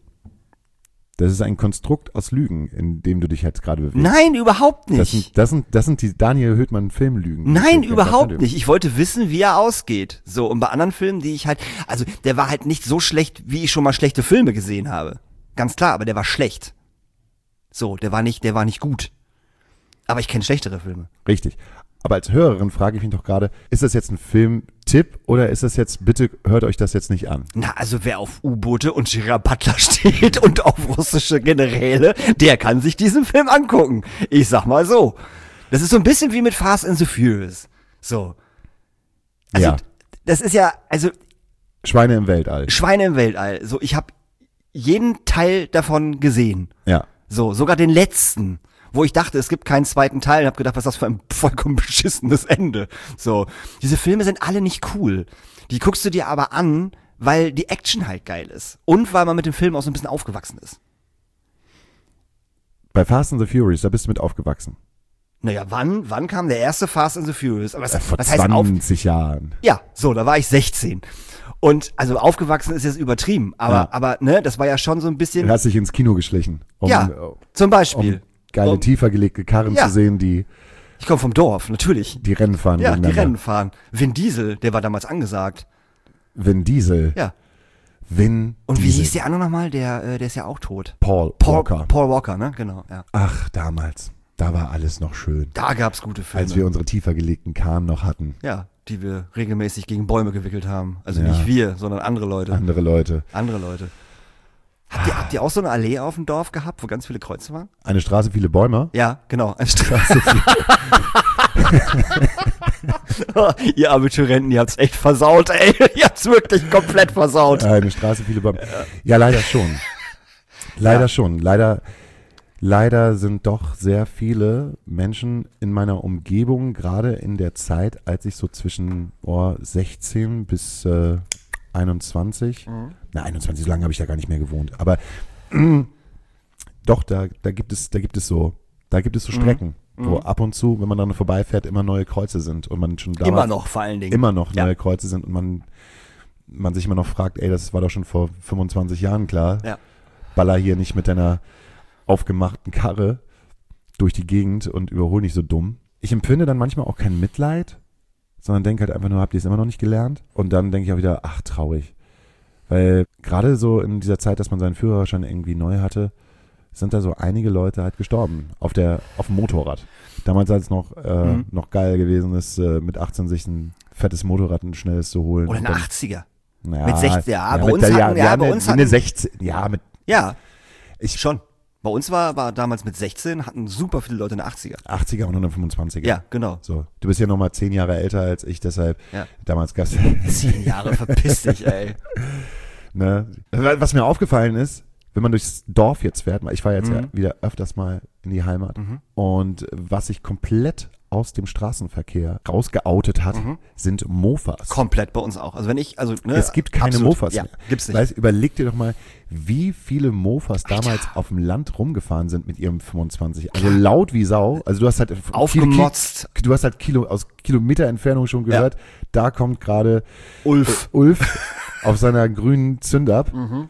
Das ist ein Konstrukt aus Lügen, in dem du dich jetzt gerade bewegst. Nein, überhaupt nicht. Das sind die Daniel Höhtmann-Filmlügen. Nein, überhaupt nicht. Ich wollte wissen, wie er ausgeht. So, und bei anderen Filmen, die ich halt, also der war halt nicht so schlecht, wie ich schon mal schlechte Filme gesehen habe. Ganz klar, aber der war schlecht. So, der war nicht gut. Aber ich kenne schlechtere Filme. Richtig. Aber als Hörerin frage ich mich doch gerade, ist das jetzt ein Filmtipp oder ist das jetzt, bitte hört euch das jetzt nicht an? Na, also wer auf U-Boote und Gerard Butler steht und auf russische Generäle, der kann sich diesen Film angucken. Ich sag mal so. Das ist so ein bisschen wie mit Fast and the Furious. So. Also, ja. Das ist ja, also. Schweine im Weltall. So, ich habe jeden Teil davon gesehen. Ja. So, sogar den letzten. Wo ich dachte, es gibt keinen zweiten Teil und habe gedacht, was ist das für ein vollkommen beschissenes Ende. So, diese Filme sind alle nicht cool. Die guckst du dir aber an, weil die Action halt geil ist. Und weil man mit dem Film auch so ein bisschen aufgewachsen ist. Bei Fast and the Furious, da bist du mit aufgewachsen. Naja, wann kam der erste Fast and the Furious? Aber vor 20 Jahren. Ja, so, da war ich 16. Und, also aufgewachsen ist jetzt übertrieben. Aber, ne, das war ja schon so ein bisschen. Du hast dich ins Kino geschlichen. Zum Beispiel. Geile, tiefer gelegte Karren zu sehen, die. Ich komme vom Dorf, natürlich. Die Rennen fahren. Ja, die Rennen fahren. Vin Diesel, der war damals angesagt. Vin Diesel? Ja. Vin Und wie Diesel. hieß der andere nochmal? Der ist ja auch tot. Paul Walker. Paul Walker, ne? Genau, ja. Ach, damals. Da war alles noch schön. Da gab's gute Filme. Als wir unsere tiefer gelegten Karren noch hatten. Ja, die wir regelmäßig gegen Bäume gewickelt haben. Also nicht wir, sondern andere Leute. Andere Leute. Habt ihr auch so eine Allee auf dem Dorf gehabt, wo ganz viele Kreuze waren? Eine Straße, viele Bäume? Ja, genau. Eine Straße. Ihr Abiturienten, ihr habt's echt versaut, ey. Ihr habt's wirklich komplett versaut. Eine Straße, viele Bäume. Ja, leider schon. Leider schon. Leider sind doch sehr viele Menschen in meiner Umgebung, gerade in der Zeit, als ich so zwischen 16 bis 21, na 21, so lange habe ich da gar nicht mehr gewohnt, aber doch, da gibt es so Strecken, wo ab und zu, wenn man dann vorbeifährt, immer neue Kreuze sind und man schon damals Immer noch vor allen Dingen. immer noch neue Kreuze sind und man sich immer noch fragt, ey, das war doch schon vor 25 Jahren klar. Ja. Baller hier nicht mit deiner aufgemachten Karre durch die Gegend und überhol nicht so dumm. Ich empfinde dann manchmal auch kein Mitleid, sondern denke halt einfach nur, habt ihr es immer noch nicht gelernt? Und dann denke ich auch wieder, ach, traurig. Weil gerade so in dieser Zeit, dass man seinen Führerschein irgendwie neu hatte, sind da so einige Leute halt gestorben auf dem Motorrad. Damals, als es noch geil gewesen ist, mit 18 sich ein fettes Motorrad, ein schnelles zu holen. Oder und eine dann, 80er. Ja, Mit 16, ja, bei mit uns der- hatten, ja, bei eine- uns eine hatten, 16, ja, mit ja, ich schon. Bei uns war damals mit 16, hatten super viele Leute eine 80er. 80er und 125er. Ja, genau. So, du bist ja nochmal 10 Jahre älter als ich, deshalb Ja. damals gab's 10 Jahre, verpiss dich, ey. ne? Was mir aufgefallen ist, wenn man durchs Dorf jetzt fährt, ich fahre jetzt ja wieder öfters mal in die Heimat und was sich komplett aus dem Straßenverkehr rausgeoutet hat, sind Mofas. Komplett bei uns auch. Also wenn ich, ne, Es gibt keine absolut. Mofas Ja, mehr. gibt's nicht. Weißt, überleg dir doch mal, wie viele Mofas damals auf dem Land rumgefahren sind mit ihrem 25. Also laut wie Sau. Also du hast halt Aufgemotzt. Du hast halt aus Kilometer Entfernung schon gehört, da kommt gerade Ulf. auf seiner grünen Zündab.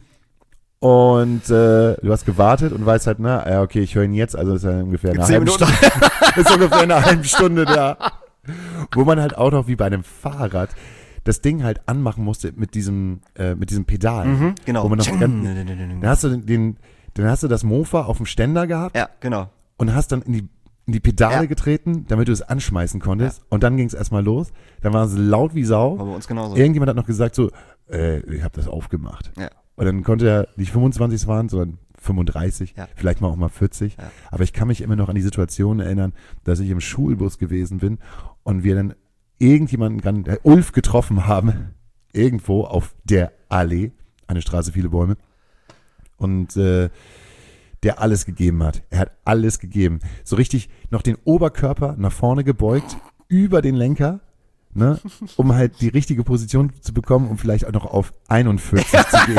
Und du hast gewartet und weißt halt, na, ja, okay, ich höre ihn jetzt, also ist er ungefähr eine 10 halbe Minuten. Stunde, ist ungefähr eine halbe Stunde da. Wo man halt auch noch wie bei einem Fahrrad das Ding halt anmachen musste mit diesem Pedal. Genau. Wo man noch dann hast du das Mofa auf dem Ständer gehabt Ja, genau. und hast dann in die Pedale Ja. getreten, damit du es anschmeißen konntest. Und dann ging es erstmal los. Dann war es laut wie Sau. War bei uns genauso. Irgendjemand hat noch gesagt so, ich habe das aufgemacht. Ja. Und dann konnte er nicht 25 fahren, sondern 35, Ja. vielleicht mal auch mal 40. Ja. Aber ich kann mich immer noch an die Situation erinnern, dass ich im Schulbus gewesen bin und wir dann irgendjemanden, Ulf getroffen haben, irgendwo auf der Allee, eine Straße, viele Bäume, und der alles gegeben hat. Er hat alles gegeben. So richtig noch den Oberkörper nach vorne gebeugt, über den Lenker, ne, um halt die richtige Position zu bekommen, um vielleicht auch noch auf 41 zu gehen.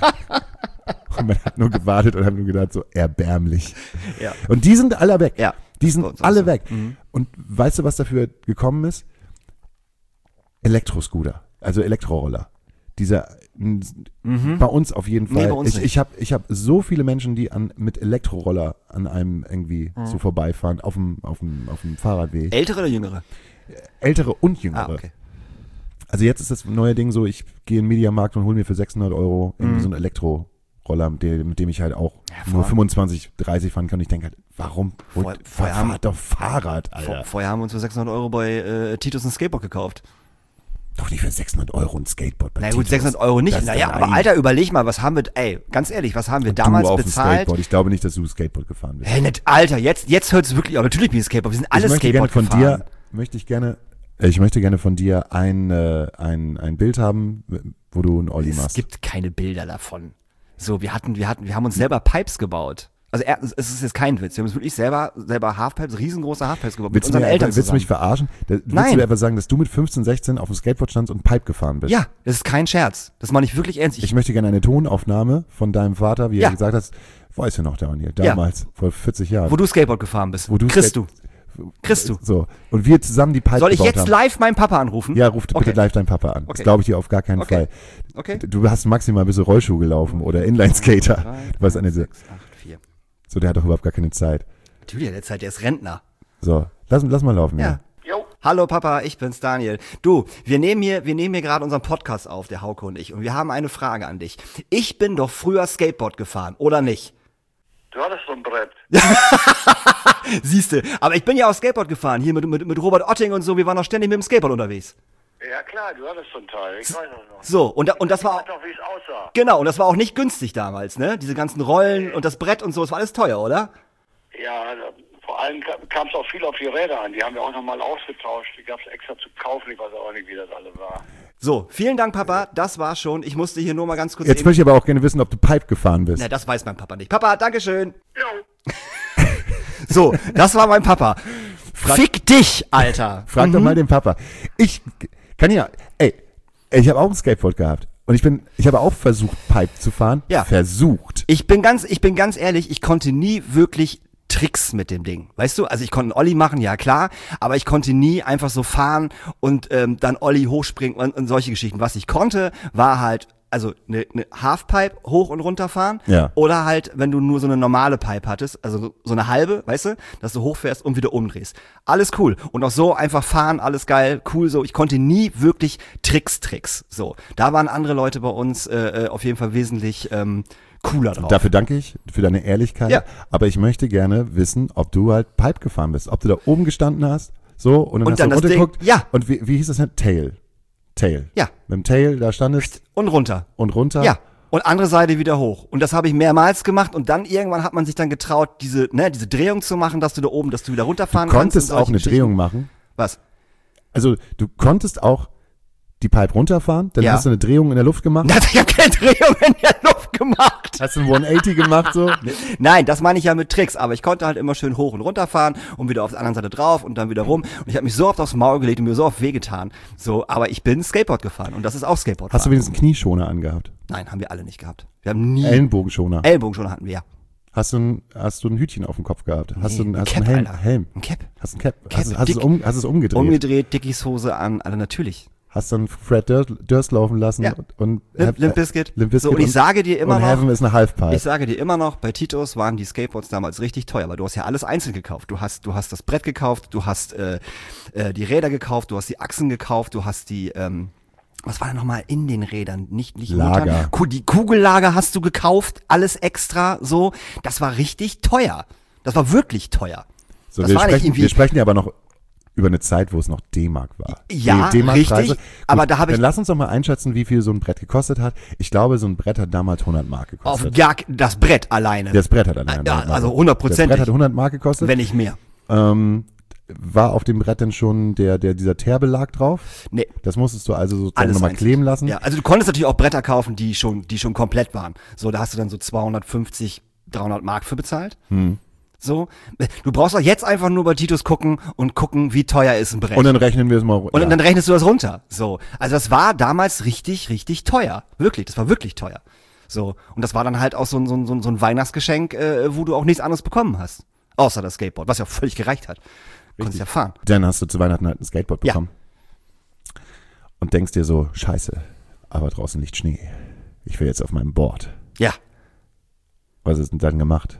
Und man hat nur gewartet und hat nur gedacht, so erbärmlich. Ja. Und die sind alle weg. Ja. Die Bei sind uns auch alle so. weg. Und weißt du, was dafür gekommen ist? Elektroscooter, also Elektroroller. Dieser, bei uns auf jeden Fall. Nee, bei uns ich hab so viele Menschen, die mit Elektroroller an einem irgendwie so vorbeifahren, auf dem Fahrradweg. Ältere oder jüngere? Ältere und Jüngere. Ah, okay. Also jetzt ist das neue Ding so, ich gehe in den Mediamarkt und hole mir für 600 € irgendwie so einen Elektroroller, mit dem ich halt auch nur 25, 30 fahren kann. Ich denke halt, warum? Vorher Fahr doch Fahrrad, Alter. Vorher haben wir uns für 600 € bei Titus ein Skateboard gekauft. Doch nicht für 600 € ein Skateboard. Na gut, 600 € nicht. Naja, aber Alter, überleg mal, was haben wir, ganz ehrlich, was haben wir damals du auf dem bezahlt? Skateboard. Ich glaube nicht, dass du Skateboard gefahren bist. Hä, nicht, Alter, jetzt hört es wirklich, aber natürlich bin ich Skateboard. Wir sind alle Ich möchte gerne Skateboard von gefahren. Ich möchte gerne von dir ein Bild haben, wo du einen Olli Es machst. gibt keine Bilder davon. So, wir haben uns selber Pipes gebaut. Also es ist jetzt kein Witz. Wir haben uns wirklich selber Halfpipes, riesengroße Halfpipes gebaut. Mit unseren Eltern Willst du mich zusammen. verarschen? Willst Nein. du etwa sagen, dass du mit 15, 16 auf dem Skateboard standst und Pipe gefahren bist? Ja, das ist kein Scherz. Das meine ich wirklich ernst. Ich möchte gerne eine Tonaufnahme von deinem Vater, wie Ja. er gesagt hat, weißt du noch, Daniel, damals, vor 40 Jahren. wo du Skateboard gefahren bist. Wo du Kriegst du. So. Und wir zusammen die Pipe Soll ich gebaut jetzt haben. live meinen Papa anrufen? Ja, ruf bitte Okay. live deinen Papa an. Das Okay. glaube ich dir auf gar keinen Okay. Fall. Okay. Du hast maximal bis Rollschuh gelaufen oder Inlineskater. 3, Du warst 5, eine, 6, 8, 4. so, der hat doch überhaupt gar keine Zeit. Natürlich, der Zeit, der ist Rentner. So, lass mal laufen. Ja. Hallo Papa, ich bin's Daniel. Du, wir nehmen hier gerade unseren Podcast auf, der Hauke und ich, und wir haben eine Frage an dich. Ich bin doch früher Skateboard gefahren, oder nicht? Du hattest so ein Brett. Siehste, aber ich bin ja auch Skateboard gefahren, hier mit Robert Otting und so, wir waren noch ständig mit dem Skateboard unterwegs. Ja klar, du hattest so ein Teil. Ich weiß das noch. So, und das war Ich auch, weiß noch, wie es aussah. genau, und das war auch nicht günstig damals, ne? Diese ganzen Rollen und das Brett und so, das war alles teuer, oder? Ja, vor allem kam es auch viel auf die Räder an. Die haben wir auch nochmal ausgetauscht. Die gab es extra zu kaufen. Ich weiß auch nicht, wie das alle war. So, vielen Dank, Papa. Das war schon. Ich musste hier nur mal ganz kurz... Jetzt möchte ich aber auch gerne wissen, ob du Pipe gefahren bist. Na, das weiß mein Papa nicht. Papa, Dankeschön. Ja. So, das war mein Papa. Fick dich, Alter. Frag doch mal den Papa. Ich habe auch ein Skateboard gehabt. Und ich habe auch versucht, Pipe zu fahren. Ja. Versucht. Ich bin ganz ehrlich, ich konnte nie wirklich Tricks mit dem Ding. Weißt du, also ich konnte einen Olli machen, ja klar, aber ich konnte nie einfach so fahren und dann Olli hochspringen und solche Geschichten. Was ich konnte, war halt also eine Halfpipe hoch und runter fahren, ja. Oder halt, wenn du nur so eine normale Pipe hattest, also so eine halbe, weißt du, dass du hochfährst und wieder umdrehst. Alles cool. Und auch so einfach fahren, alles geil, cool so. Ich konnte nie wirklich Tricks. So, da waren andere Leute bei uns auf jeden Fall wesentlich cooler drauf. Dafür danke ich für deine Ehrlichkeit. Ja. Aber ich möchte gerne wissen, ob du halt Pipe gefahren bist. Ob du da oben gestanden hast, so, und dann hast du runtergeguckt. Ja. Und wie hieß das denn? Tail. Ja. Mit dem Tail, da standest. Und runter. Und runter. Ja. Und andere Seite wieder hoch. Und das habe ich mehrmals gemacht und dann irgendwann hat man sich dann getraut, diese Drehung zu machen, dass du wieder runterfahren kannst. Du konntest auch eine Drehung machen. Was? Also, du konntest auch die Pipe runterfahren, dann hast du eine Drehung in der Luft gemacht. Ich habe keine Drehung in der Luft gemacht. Hast du ein 180 gemacht so? Nein, das meine ich ja mit Tricks, aber ich konnte halt immer schön hoch und runter fahren und wieder auf der anderen Seite drauf und dann wieder rum und ich habe mich so oft aufs Maul gelegt und mir so oft wehgetan. So, aber ich bin Skateboard gefahren und das ist auch Skateboard. Hast du wenigstens Knieschoner angehabt? Nein, haben wir alle nicht gehabt. Wir haben nie Ellenbogenschoner. Ellenbogenschoner hatten wir, ja. Hast du ein Hütchen auf dem Kopf gehabt? Hast du einen Cap, Helm? Alter. Helm? Ein Cap. Hast du ein Cap? Cap. Hast es umgedreht? Umgedreht, Dickies-Hose an, alle natürlich. Hast dann Fred Durst laufen lassen und Limp Bizkit. So, und ich sage dir immer noch, Heaven ist eine Halfpipe. Ich sage dir immer noch, bei Titos waren die Skateboards damals richtig teuer, weil du hast ja alles einzeln gekauft. Du hast das Brett gekauft, du hast die Räder gekauft, du hast die Achsen gekauft, du hast die was war denn nochmal in den Rädern? Nicht Lager. Die Kugellager hast du gekauft, alles extra, so. Das war richtig teuer. Das war wirklich teuer. So, wir sprechen ja aber noch über eine Zeit, wo es noch D-Mark war. Ja, richtig. Aber da habe ich. Dann lass uns doch mal einschätzen, wie viel so ein Brett gekostet hat. Ich glaube, so ein Brett hat damals 100 Mark gekostet. Das Brett alleine. Das Brett hat alleine. Ja, also 100%. Das Brett hat 100 Mark gekostet. Wenn nicht mehr. War auf dem Brett denn schon dieser Teerbelag drauf? Nee. Das musstest du also sozusagen nochmal kleben lassen? Ja, also du konntest natürlich auch Bretter kaufen, die schon komplett waren. So, da hast du dann so 250, 300 Mark für bezahlt. So, du brauchst doch jetzt einfach nur bei Titus gucken, wie teuer ist ein Brett. Und dann rechnen wir es mal runter. Und dann rechnest du das runter. So, also das war damals richtig, richtig teuer. Wirklich, das war wirklich teuer. So, und das war dann halt auch so ein Weihnachtsgeschenk, wo du auch nichts anderes bekommen hast. Außer das Skateboard, was ja völlig gereicht hat. Du konntest ja fahren. Dann hast du zu Weihnachten halt ein Skateboard bekommen. Ja. Und denkst dir so, scheiße, aber draußen liegt Schnee. Ich will jetzt auf meinem Board. Ja. Was ist denn dann gemacht?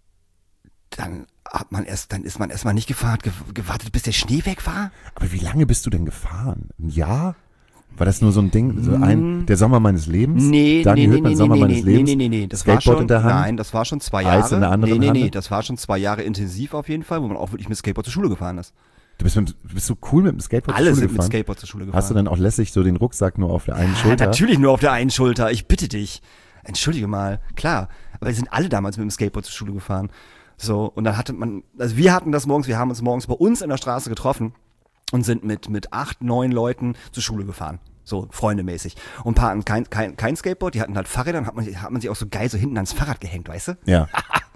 Dann ist man erstmal nicht gefahren, hat gewartet, bis der Schnee weg war. Aber wie lange bist du denn gefahren? Ein Jahr? War das nur so ein Ding, der Sommer meines Lebens? Nee. Sommer meines Lebens? Nee. Das Skateboard war schon, in der Hand? Nein, das war schon 2 Jahre. Eis in der anderen Hand? Nee, das war schon 2 Jahre intensiv auf jeden Fall, wo man auch wirklich mit Skateboard zur Schule gefahren ist. Du bist so cool mit dem Skateboard zur Schule gefahren? Alle sind mit Skateboard zur Schule gefahren. Hast du dann auch lässig so den Rucksack nur auf der einen Schulter? Natürlich nur auf der einen Schulter, ich bitte dich. Entschuldige mal, klar. Aber wir sind alle damals mit dem Skateboard zur Schule gefahren. So, und dann wir haben uns morgens bei uns in der Straße getroffen und sind mit 8, 9 Leuten zur Schule gefahren. So, freundemäßig. Und ein paar hatten kein Skateboard, die hatten halt Fahrräder, dann hat man sich auch so geil so hinten ans Fahrrad gehängt, weißt du? Ja.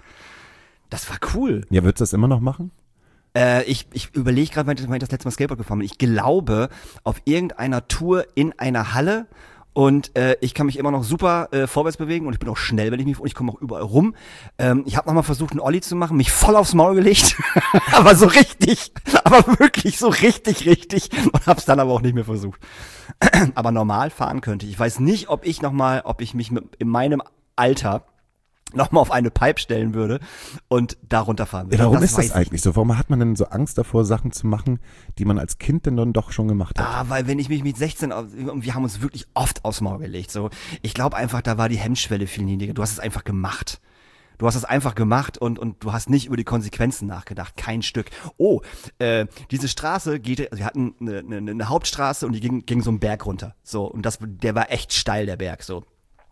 Das war cool. Ja, würdest du das immer noch machen? Ich überlege gerade, wann ich das letzte Mal Skateboard gefahren bin. Ich glaube, auf irgendeiner Tour in einer Halle. Und ich kann mich immer noch super vorwärts bewegen und ich bin auch schnell, wenn ich komme auch überall rum. Ich habe nochmal versucht, einen Olli zu machen, mich voll aufs Maul gelegt, aber so richtig, aber wirklich so richtig und hab's dann aber auch nicht mehr versucht. Aber normal fahren könnte ich. Ich weiß nicht, ob ich mich in meinem Alter nochmal auf eine Pipe stellen würde und da runterfahren würde. Ja, warum ist das eigentlich so? Warum hat man denn so Angst davor, Sachen zu machen, die man als Kind denn dann doch schon gemacht hat? Weil wenn ich mich mit 16, wir haben uns wirklich oft aufs Maul gelegt, so. Ich glaube einfach, da war die Hemmschwelle viel niedriger. Du hast es einfach gemacht. Du hast es einfach gemacht und du hast nicht über die Konsequenzen nachgedacht. Kein Stück. Diese Straße wir hatten eine Hauptstraße und die ging so einen Berg runter. So, und der war echt steil, der Berg, so.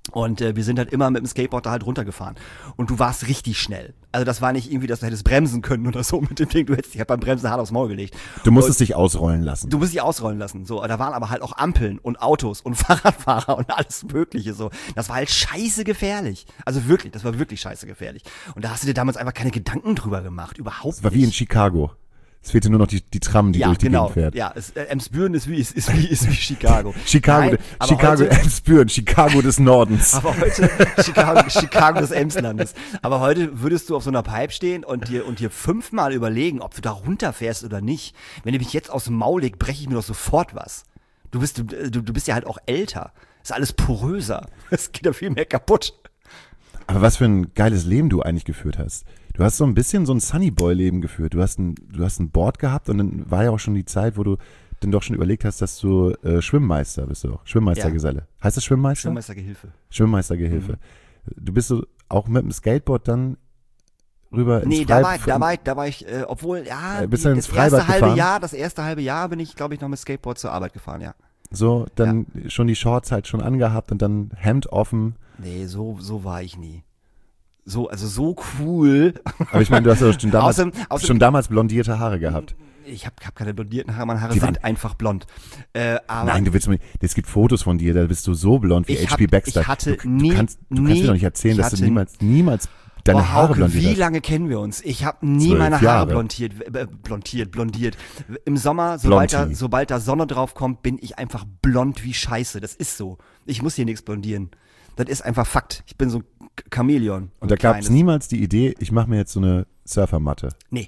Und wir sind halt immer mit dem Skateboard da halt runtergefahren. Und du warst richtig schnell. Also das war nicht irgendwie, dass du hättest bremsen können oder so mit dem Ding. Du hättest dich halt beim Bremsen hart aufs Maul gelegt. Du musstest dich ausrollen lassen. Du musst dich ausrollen lassen. So, da waren aber halt auch Ampeln und Autos und Fahrradfahrer und alles Mögliche. So, das war halt scheiße gefährlich. Also wirklich, das war wirklich scheiße gefährlich. Und da hast du dir damals einfach keine Gedanken drüber gemacht. Überhaupt nicht. Das war wie in Chicago. Es fehlte nur noch die Tram, die durch die Gegend fährt. Ja, Emsbüren ist wie Chicago. Chicago, Emsbüren, Chicago des Nordens. Aber heute Chicago des Emslandes. Aber heute würdest du auf so einer Pipe stehen und dir 5-mal überlegen, ob du da runterfährst oder nicht. Wenn du mich jetzt aus dem Maul leg, breche ich mir doch sofort was. Du bist ja halt auch älter. Ist alles poröser. Es geht ja viel mehr kaputt. Aber was für ein geiles Leben du eigentlich geführt hast. Du hast so ein bisschen so ein Sunnyboy-Leben geführt. Du hast ein Board gehabt und dann war ja auch schon die Zeit, wo du dann doch schon überlegt hast, dass du Schwimmmeister bist. Schwimmmeistergeselle. Ja. Heißt das Schwimmmeister? Schwimmmeistergehilfe. Du bist so auch mit dem Skateboard dann rüber ins Freibad. Nee, da war ich, obwohl, ja, bist du ins Freibad gefahren? Das erste halbe Jahr bin ich, glaube ich, noch mit Skateboard zur Arbeit gefahren, ja. So, dann schon die Shorts halt schon angehabt und dann Hemd offen. Nee, so war ich nie. So cool. Aber ich meine, du hast ja schon damals blondierte Haare gehabt. Ich hab keine blondierten Haare, meine Haare sind einfach blond. Aber nein, es gibt Fotos von dir, da bist du so blond wie H.P. Baxter. Ich hatte du kannst mir doch nicht erzählen, dass du niemals deine Haare blondiert hast. Wie lange kennen wir uns? Ich habe nie meine Haare blondiert. Im Sommer, sobald da Sonne drauf kommt, bin ich einfach blond wie Scheiße. Das ist so. Ich muss hier nichts blondieren. Das ist einfach Fakt. Ich bin so ein Chamäleon. Und da gab es niemals die Idee, ich mache mir jetzt so eine Surfermatte. Nee,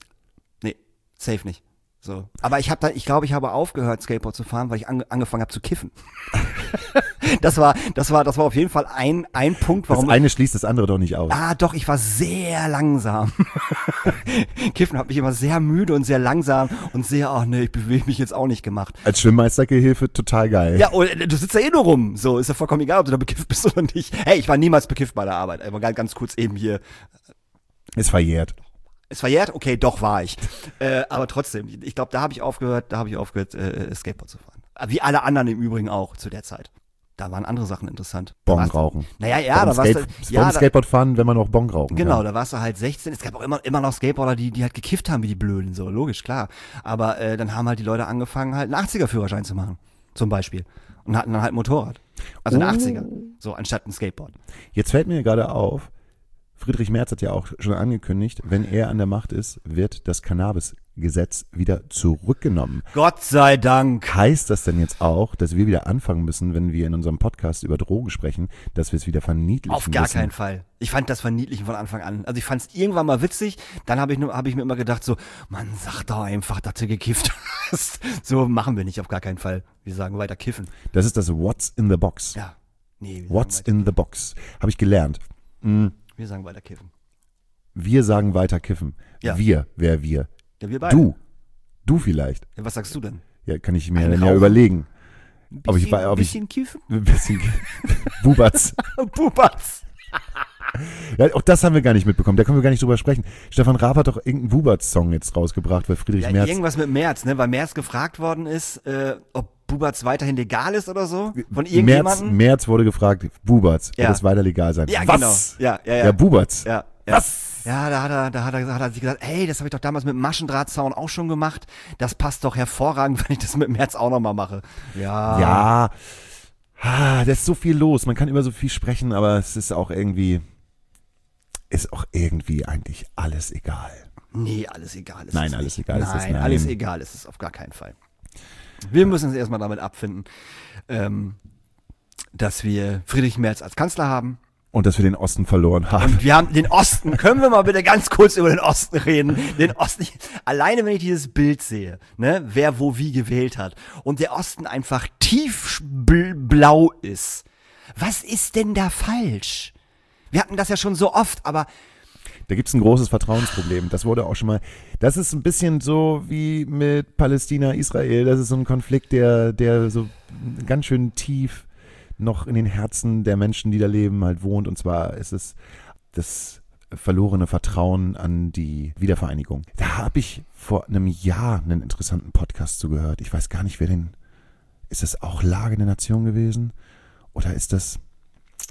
safe nicht. So. Aber ich glaube, ich habe aufgehört, Skateboard zu fahren, weil ich angefangen habe zu kiffen. Das war auf jeden Fall ein Punkt, warum. Das eine schließt das andere doch nicht aus. Doch, ich war sehr langsam. Kiffen hat mich immer sehr müde und sehr langsam und sehr, ich bewege mich jetzt auch nicht gemacht. Als Schwimmmeistergehilfe total geil. Ja, und du sitzt ja nur rum. So, ist ja vollkommen egal, ob du da bekifft bist oder nicht. Hey, ich war niemals bekifft bei der Arbeit. Aber ganz kurz eben hier. Ist verjährt. Ist verjährt? Okay, doch war ich. Aber trotzdem, ich glaube, da habe ich aufgehört, Skateboard zu fahren. Wie alle anderen im Übrigen auch zu der Zeit. Da waren andere Sachen interessant. Bon rauchen. Naja, da warst du. Skateboard fahren, wenn man noch Bon rauchen kann. Genau, da warst du halt 16. Es gab auch immer noch Skateboarder, die halt gekifft haben wie die Blöden, so, logisch, klar. Aber dann haben halt die Leute angefangen, halt einen 80er-Führerschein zu machen, zum Beispiel. Und hatten dann halt ein Motorrad. Also eine 80er, so, anstatt ein Skateboard. Jetzt fällt mir gerade auf, Friedrich Merz hat ja auch schon angekündigt, wenn er an der Macht ist, wird das Cannabis-Gesetz wieder zurückgenommen. Gott sei Dank. Heißt das denn jetzt auch, dass wir wieder anfangen müssen, wenn wir in unserem Podcast über Drogen sprechen, dass wir es wieder verniedlichen müssen? Auf gar keinen Fall. Ich fand das Verniedlichen von Anfang an. Also ich fand es irgendwann mal witzig, dann habe ich mir immer gedacht so, Mann, sag doch einfach, dass du gekifft hast. So machen wir nicht, auf gar keinen Fall. Wir sagen weiter kiffen. Das ist das What's in the Box. Ja. Nee, What's in the Box. Habe ich gelernt. Wir sagen weiter kiffen. Wir sagen weiter kiffen. Ja. Wer wir? Ja, wir beide. Du vielleicht. Ja, was sagst du denn? Ja, kann ich mir dann ja überlegen. Ein bisschen kiffen? Ein bisschen Bubatz. Bubatz. Ja, auch das haben wir gar nicht mitbekommen. Da können wir gar nicht drüber sprechen. Stefan Raab hat doch irgendeinen Bubatz-Song jetzt rausgebracht, weil Friedrich Merz. Irgendwas mit Merz, ne? Weil Merz gefragt worden ist, ob Bubatz weiterhin legal ist oder so. Von irgendjemandem. Merz wurde gefragt, Bubatz, wird es weiter legal sein? Ja, was? Genau. Ja. Ja, Bubatz. Ja. Was? Ja, da hat er sich gesagt, hey, das habe ich doch damals mit Maschendrahtzaun auch schon gemacht. Das passt doch hervorragend, wenn ich das mit Merz auch nochmal mache. Ja. Da ist so viel los. Man kann über so viel sprechen, aber es ist auch irgendwie eigentlich alles egal. Nee, alles egal ist Nein, es alles nicht. egal ist es. Nein, alles egal ist es auf gar keinen Fall. Wir müssen uns erstmal damit abfinden, dass wir Friedrich Merz als Kanzler haben. Und dass wir den Osten verloren haben. Und wir haben den Osten. Können wir mal bitte ganz kurz über den Osten reden? Den Osten. Alleine wenn ich dieses Bild sehe, ne, wer wo wie gewählt hat und der Osten einfach tiefblau ist. Was ist denn da falsch? Wir hatten das ja schon so oft, aber da gibt's ein großes Vertrauensproblem. Das wurde auch schon mal, das ist ein bisschen so wie mit Palästina, Israel. Das ist so ein Konflikt, der so ganz schön tief noch in den Herzen der Menschen, die da leben, halt wohnt. Und zwar ist es das verlorene Vertrauen an die Wiedervereinigung. Da habe ich vor einem Jahr einen interessanten Podcast zugehört. Ich weiß gar nicht, ist das auch Lage der Nation gewesen? Oder ist das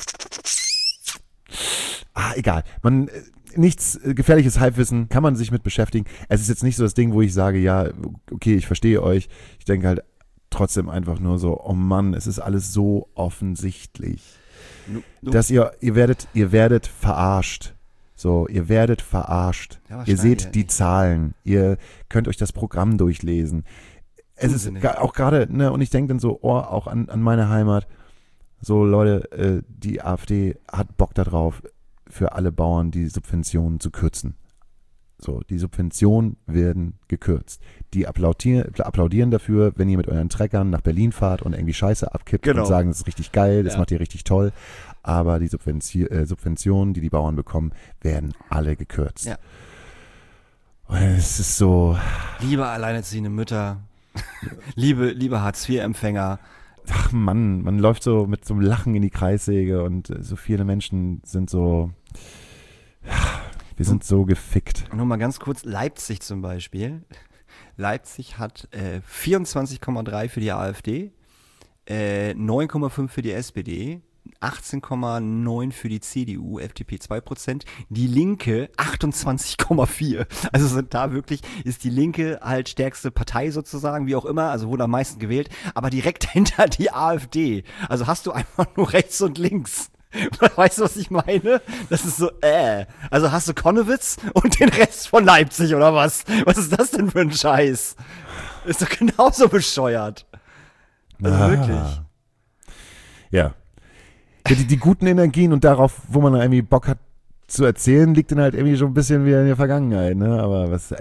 egal. Nichts gefährliches Halbwissen, kann man sich mit beschäftigen. Es ist jetzt nicht so das Ding, wo ich sage, ja, okay, ich verstehe euch. Ich denke halt trotzdem einfach nur so, oh Mann, es ist alles so offensichtlich. Dass ihr werdet verarscht. So, ihr werdet verarscht. Ja, ihr seht die Zahlen. Ihr könnt euch das Programm durchlesen. Es ist auch gerade, ne, und ich denke dann so, auch an meine Heimat. So, Leute, die AfD hat Bock darauf, für alle Bauern die Subventionen zu kürzen. So, die Subventionen werden gekürzt. Die applaudieren dafür, wenn ihr mit euren Treckern nach Berlin fahrt und irgendwie Scheiße abkippt und sagen, das ist richtig geil, das macht ihr richtig toll. Aber die Subventionen, die Bauern bekommen, werden alle gekürzt. Ja. Und es ist so... Liebe alleinerziehende Mütter, liebe Hartz-IV-Empfänger. Ach Mann, man läuft so mit so einem Lachen in die Kreissäge und so viele Menschen sind so... Wir sind so gefickt. Nur mal ganz kurz, Leipzig zum Beispiel. Leipzig hat 24,3 für die AfD, 9,5 für die SPD, 18,9 für die CDU, FDP 2%, die Linke 28,4. Also sind da wirklich, ist die Linke halt stärkste Partei sozusagen, wie auch immer, also wurde am meisten gewählt, aber direkt hinter die AfD. Also hast du einfach nur rechts und links. Weißt du, was ich meine? Das ist so, Also hast du Konnewitz und den Rest von Leipzig, oder was? Was ist das denn für ein Scheiß? Ist doch genauso bescheuert. Also wirklich. Ja. Die guten Energien und darauf, wo man irgendwie Bock hat zu erzählen, liegt dann halt irgendwie schon ein bisschen wieder in der Vergangenheit, ne? Aber was,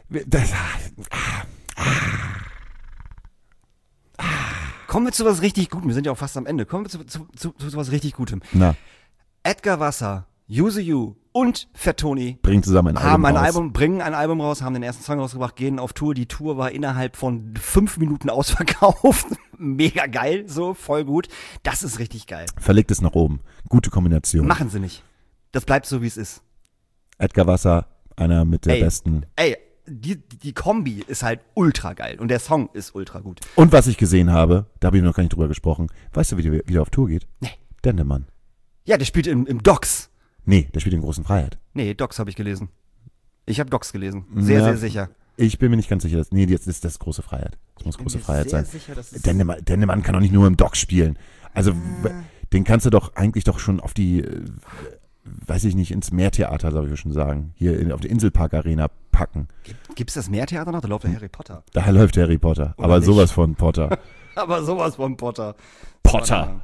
Kommen wir zu was richtig Gutem. Wir sind ja auch fast am Ende. Kommen wir zu was richtig Gutem. Na. Edgar Wasser, Yuzu Yu und Fat Tony bringen zusammen bringen ein Album raus, haben den ersten Song rausgebracht, gehen auf Tour. Die Tour war innerhalb von 5 Minuten ausverkauft. Mega geil, so, voll gut. Das ist richtig geil. Verlegt es nach oben. Gute Kombination. Machen sie nicht. Das bleibt so, wie es ist. Edgar Wasser, einer mit der besten. Die Kombi ist halt ultra geil und der Song ist ultra gut. Und was ich gesehen habe, da habe ich noch gar nicht drüber gesprochen, weißt du, wie der auf Tour geht? Nee. Dendemann. Ja, der spielt im Docks. Nee, der spielt in Großen Freiheit. Nee, Docks habe ich gelesen. Ich habe Docks gelesen. Sehr sicher. Ich bin mir nicht ganz sicher. Jetzt ist das Große Freiheit. Das muss Große Freiheit sein. Sicher, dass es Dendemann kann doch nicht nur im Docks spielen. Also, den kannst du doch eigentlich doch schon auf die, weiß ich nicht, ins Meertheater, soll ich schon sagen. Hier auf die Inselpark Arena packen. Gibt's das Meertheater noch? Da läuft der Harry Potter. Da läuft Harry Potter. Oder aber nicht? Sowas von Potter. Aber sowas von Potter. Potter.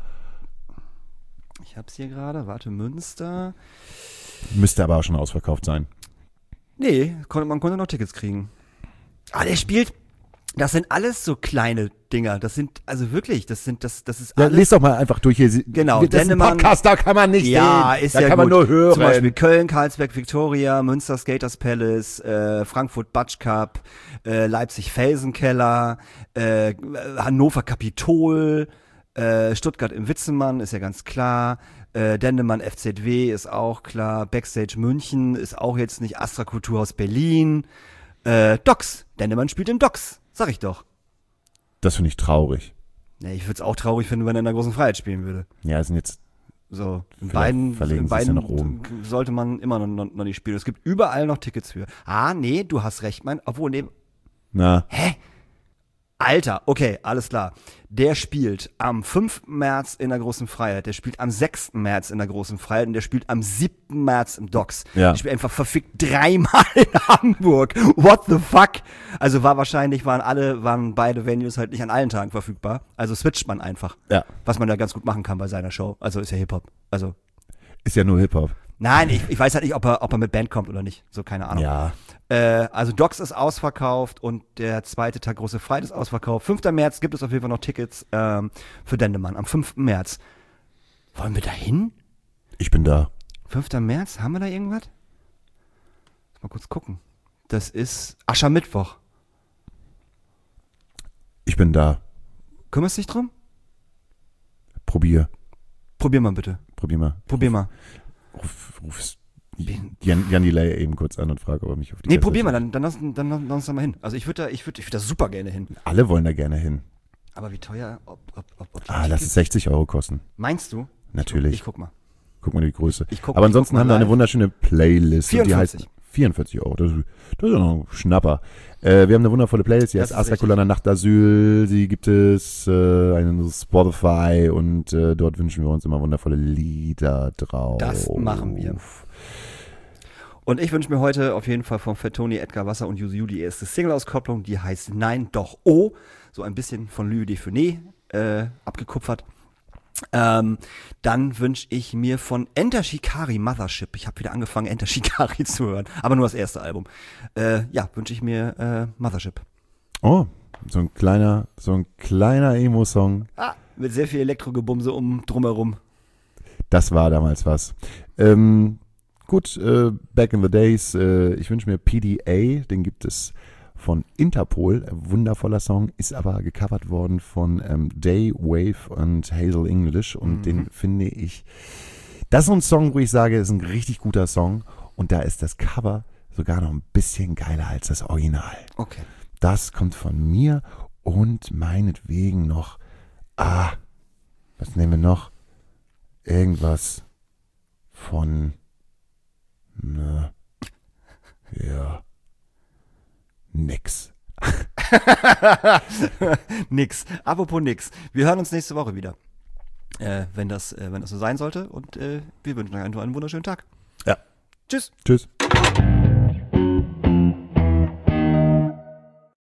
Ich hab's hier gerade. Warte, Münster. Müsste aber auch schon ausverkauft sein. Nee, man konnte noch Tickets kriegen. Ah, der spielt. Das sind alles so kleine Dinger. Das sind, also wirklich, das ist alles. Ja, lest doch mal einfach durch hier. Genau, das ist ein Podcast, da kann man nicht sehen. Ist da ja kann gut. man nur hören. Zum Beispiel Köln, Karlsberg, Victoria, Münster, Skaters Palace, Frankfurt, Batsch Cup, Leipzig, Felsenkeller, Hannover, Kapitol, Stuttgart im Witzemann, ist ja ganz klar. Dendemann FZW ist auch klar. Backstage München ist auch jetzt nicht. Astra Kulturhaus Berlin. Docks. Dendemann spielt im Docks. Sag ich doch. Das finde ich traurig. Nee, ich würde es auch traurig finden, wenn er in der Großen Freiheit spielen würde. Ja, es sind jetzt. So, in verlegen beiden ja nach oben. Sollte man immer noch nicht spielen. Es gibt überall noch Tickets für. Ah, nee, du hast recht, obwohl, nee. Na. Hä? Alter, okay, alles klar. Der spielt am 5. März in der Großen Freiheit, der spielt am 6. März in der Großen Freiheit und der spielt am 7. März im Docks. Ja. Der spielt einfach verfickt 3-mal in Hamburg. What the fuck? Also waren beide Venues halt nicht an allen Tagen verfügbar. Also switcht man einfach. Ja. Was man da ganz gut machen kann bei seiner Show. Also ist ja Hip-Hop. Also. Ist ja nur Hip-Hop. Nein, ich weiß halt nicht, ob er mit Band kommt oder nicht. So, keine Ahnung. Ja. Also Docks ist ausverkauft und der zweite Tag Große Freiheit ist ausverkauft. 5. März gibt es auf jeden Fall noch Tickets für Dendemann. Am 5. März. Wollen wir da hin? Ich bin da. 5. März? Haben wir da irgendwas? Mal kurz gucken. Das ist Aschermittwoch. Ich bin da. Kümmerst dich drum? Probier Probier mal bitte. mal. Ruf Jan Delay eben kurz an und frage, ob er mich auf die Nee, Kassette probier mal, setzt. dann lass uns da mal hin. Also ich würde da super gerne hin. Alle wollen da gerne hin. Aber wie teuer? Ob die Lass Tickets- es 60 € kosten. Meinst du? Natürlich. Ich guck mal. guck mal die Größe. guck Aber ansonsten mal haben wir eine live. wunderschöne Playlist. 44. Die heißt 44 Euro. Das ist ja noch ein Schnapper. Wir haben eine wundervolle Playlist, die Das heißt ist Astrakulana Nachtasyl. Sie gibt es einen Spotify und dort wünschen wir uns immer wundervolle Lieder drauf. Das machen wir. Und ich wünsche mir heute auf jeden Fall von Fat Tony, Edgar Wasser und Yuzu die erste Single-Auskopplung, die heißt Nein, doch, oh. So ein bisschen von Louis Defune abgekupfert. Dann wünsche ich mir von Enter Shikari Mothership. Ich habe wieder angefangen, Enter Shikari zu hören, aber nur das erste Album. Wünsche ich mir Mothership. Oh, so ein kleiner Emo-Song. Mit sehr viel Elektrogebumse drumherum. Das war damals was. Gut, Back in the Days, ich wünsche mir PDA, den gibt es von Interpol, wundervoller Song, ist aber gecovert worden von Day, Wave und Hazel English und den finde ich, das ist so ein Song, wo ich sage, ist ein richtig guter Song und da ist das Cover sogar noch ein bisschen geiler als das Original. Okay. Das kommt von mir und meinetwegen noch, was nehmen wir noch? Irgendwas von, nix. Nix. Apropos nix. Wir hören uns nächste Woche wieder. Wenn das so sein sollte. Und wir wünschen euch einen wunderschönen Tag. Ja. Tschüss. Tschüss.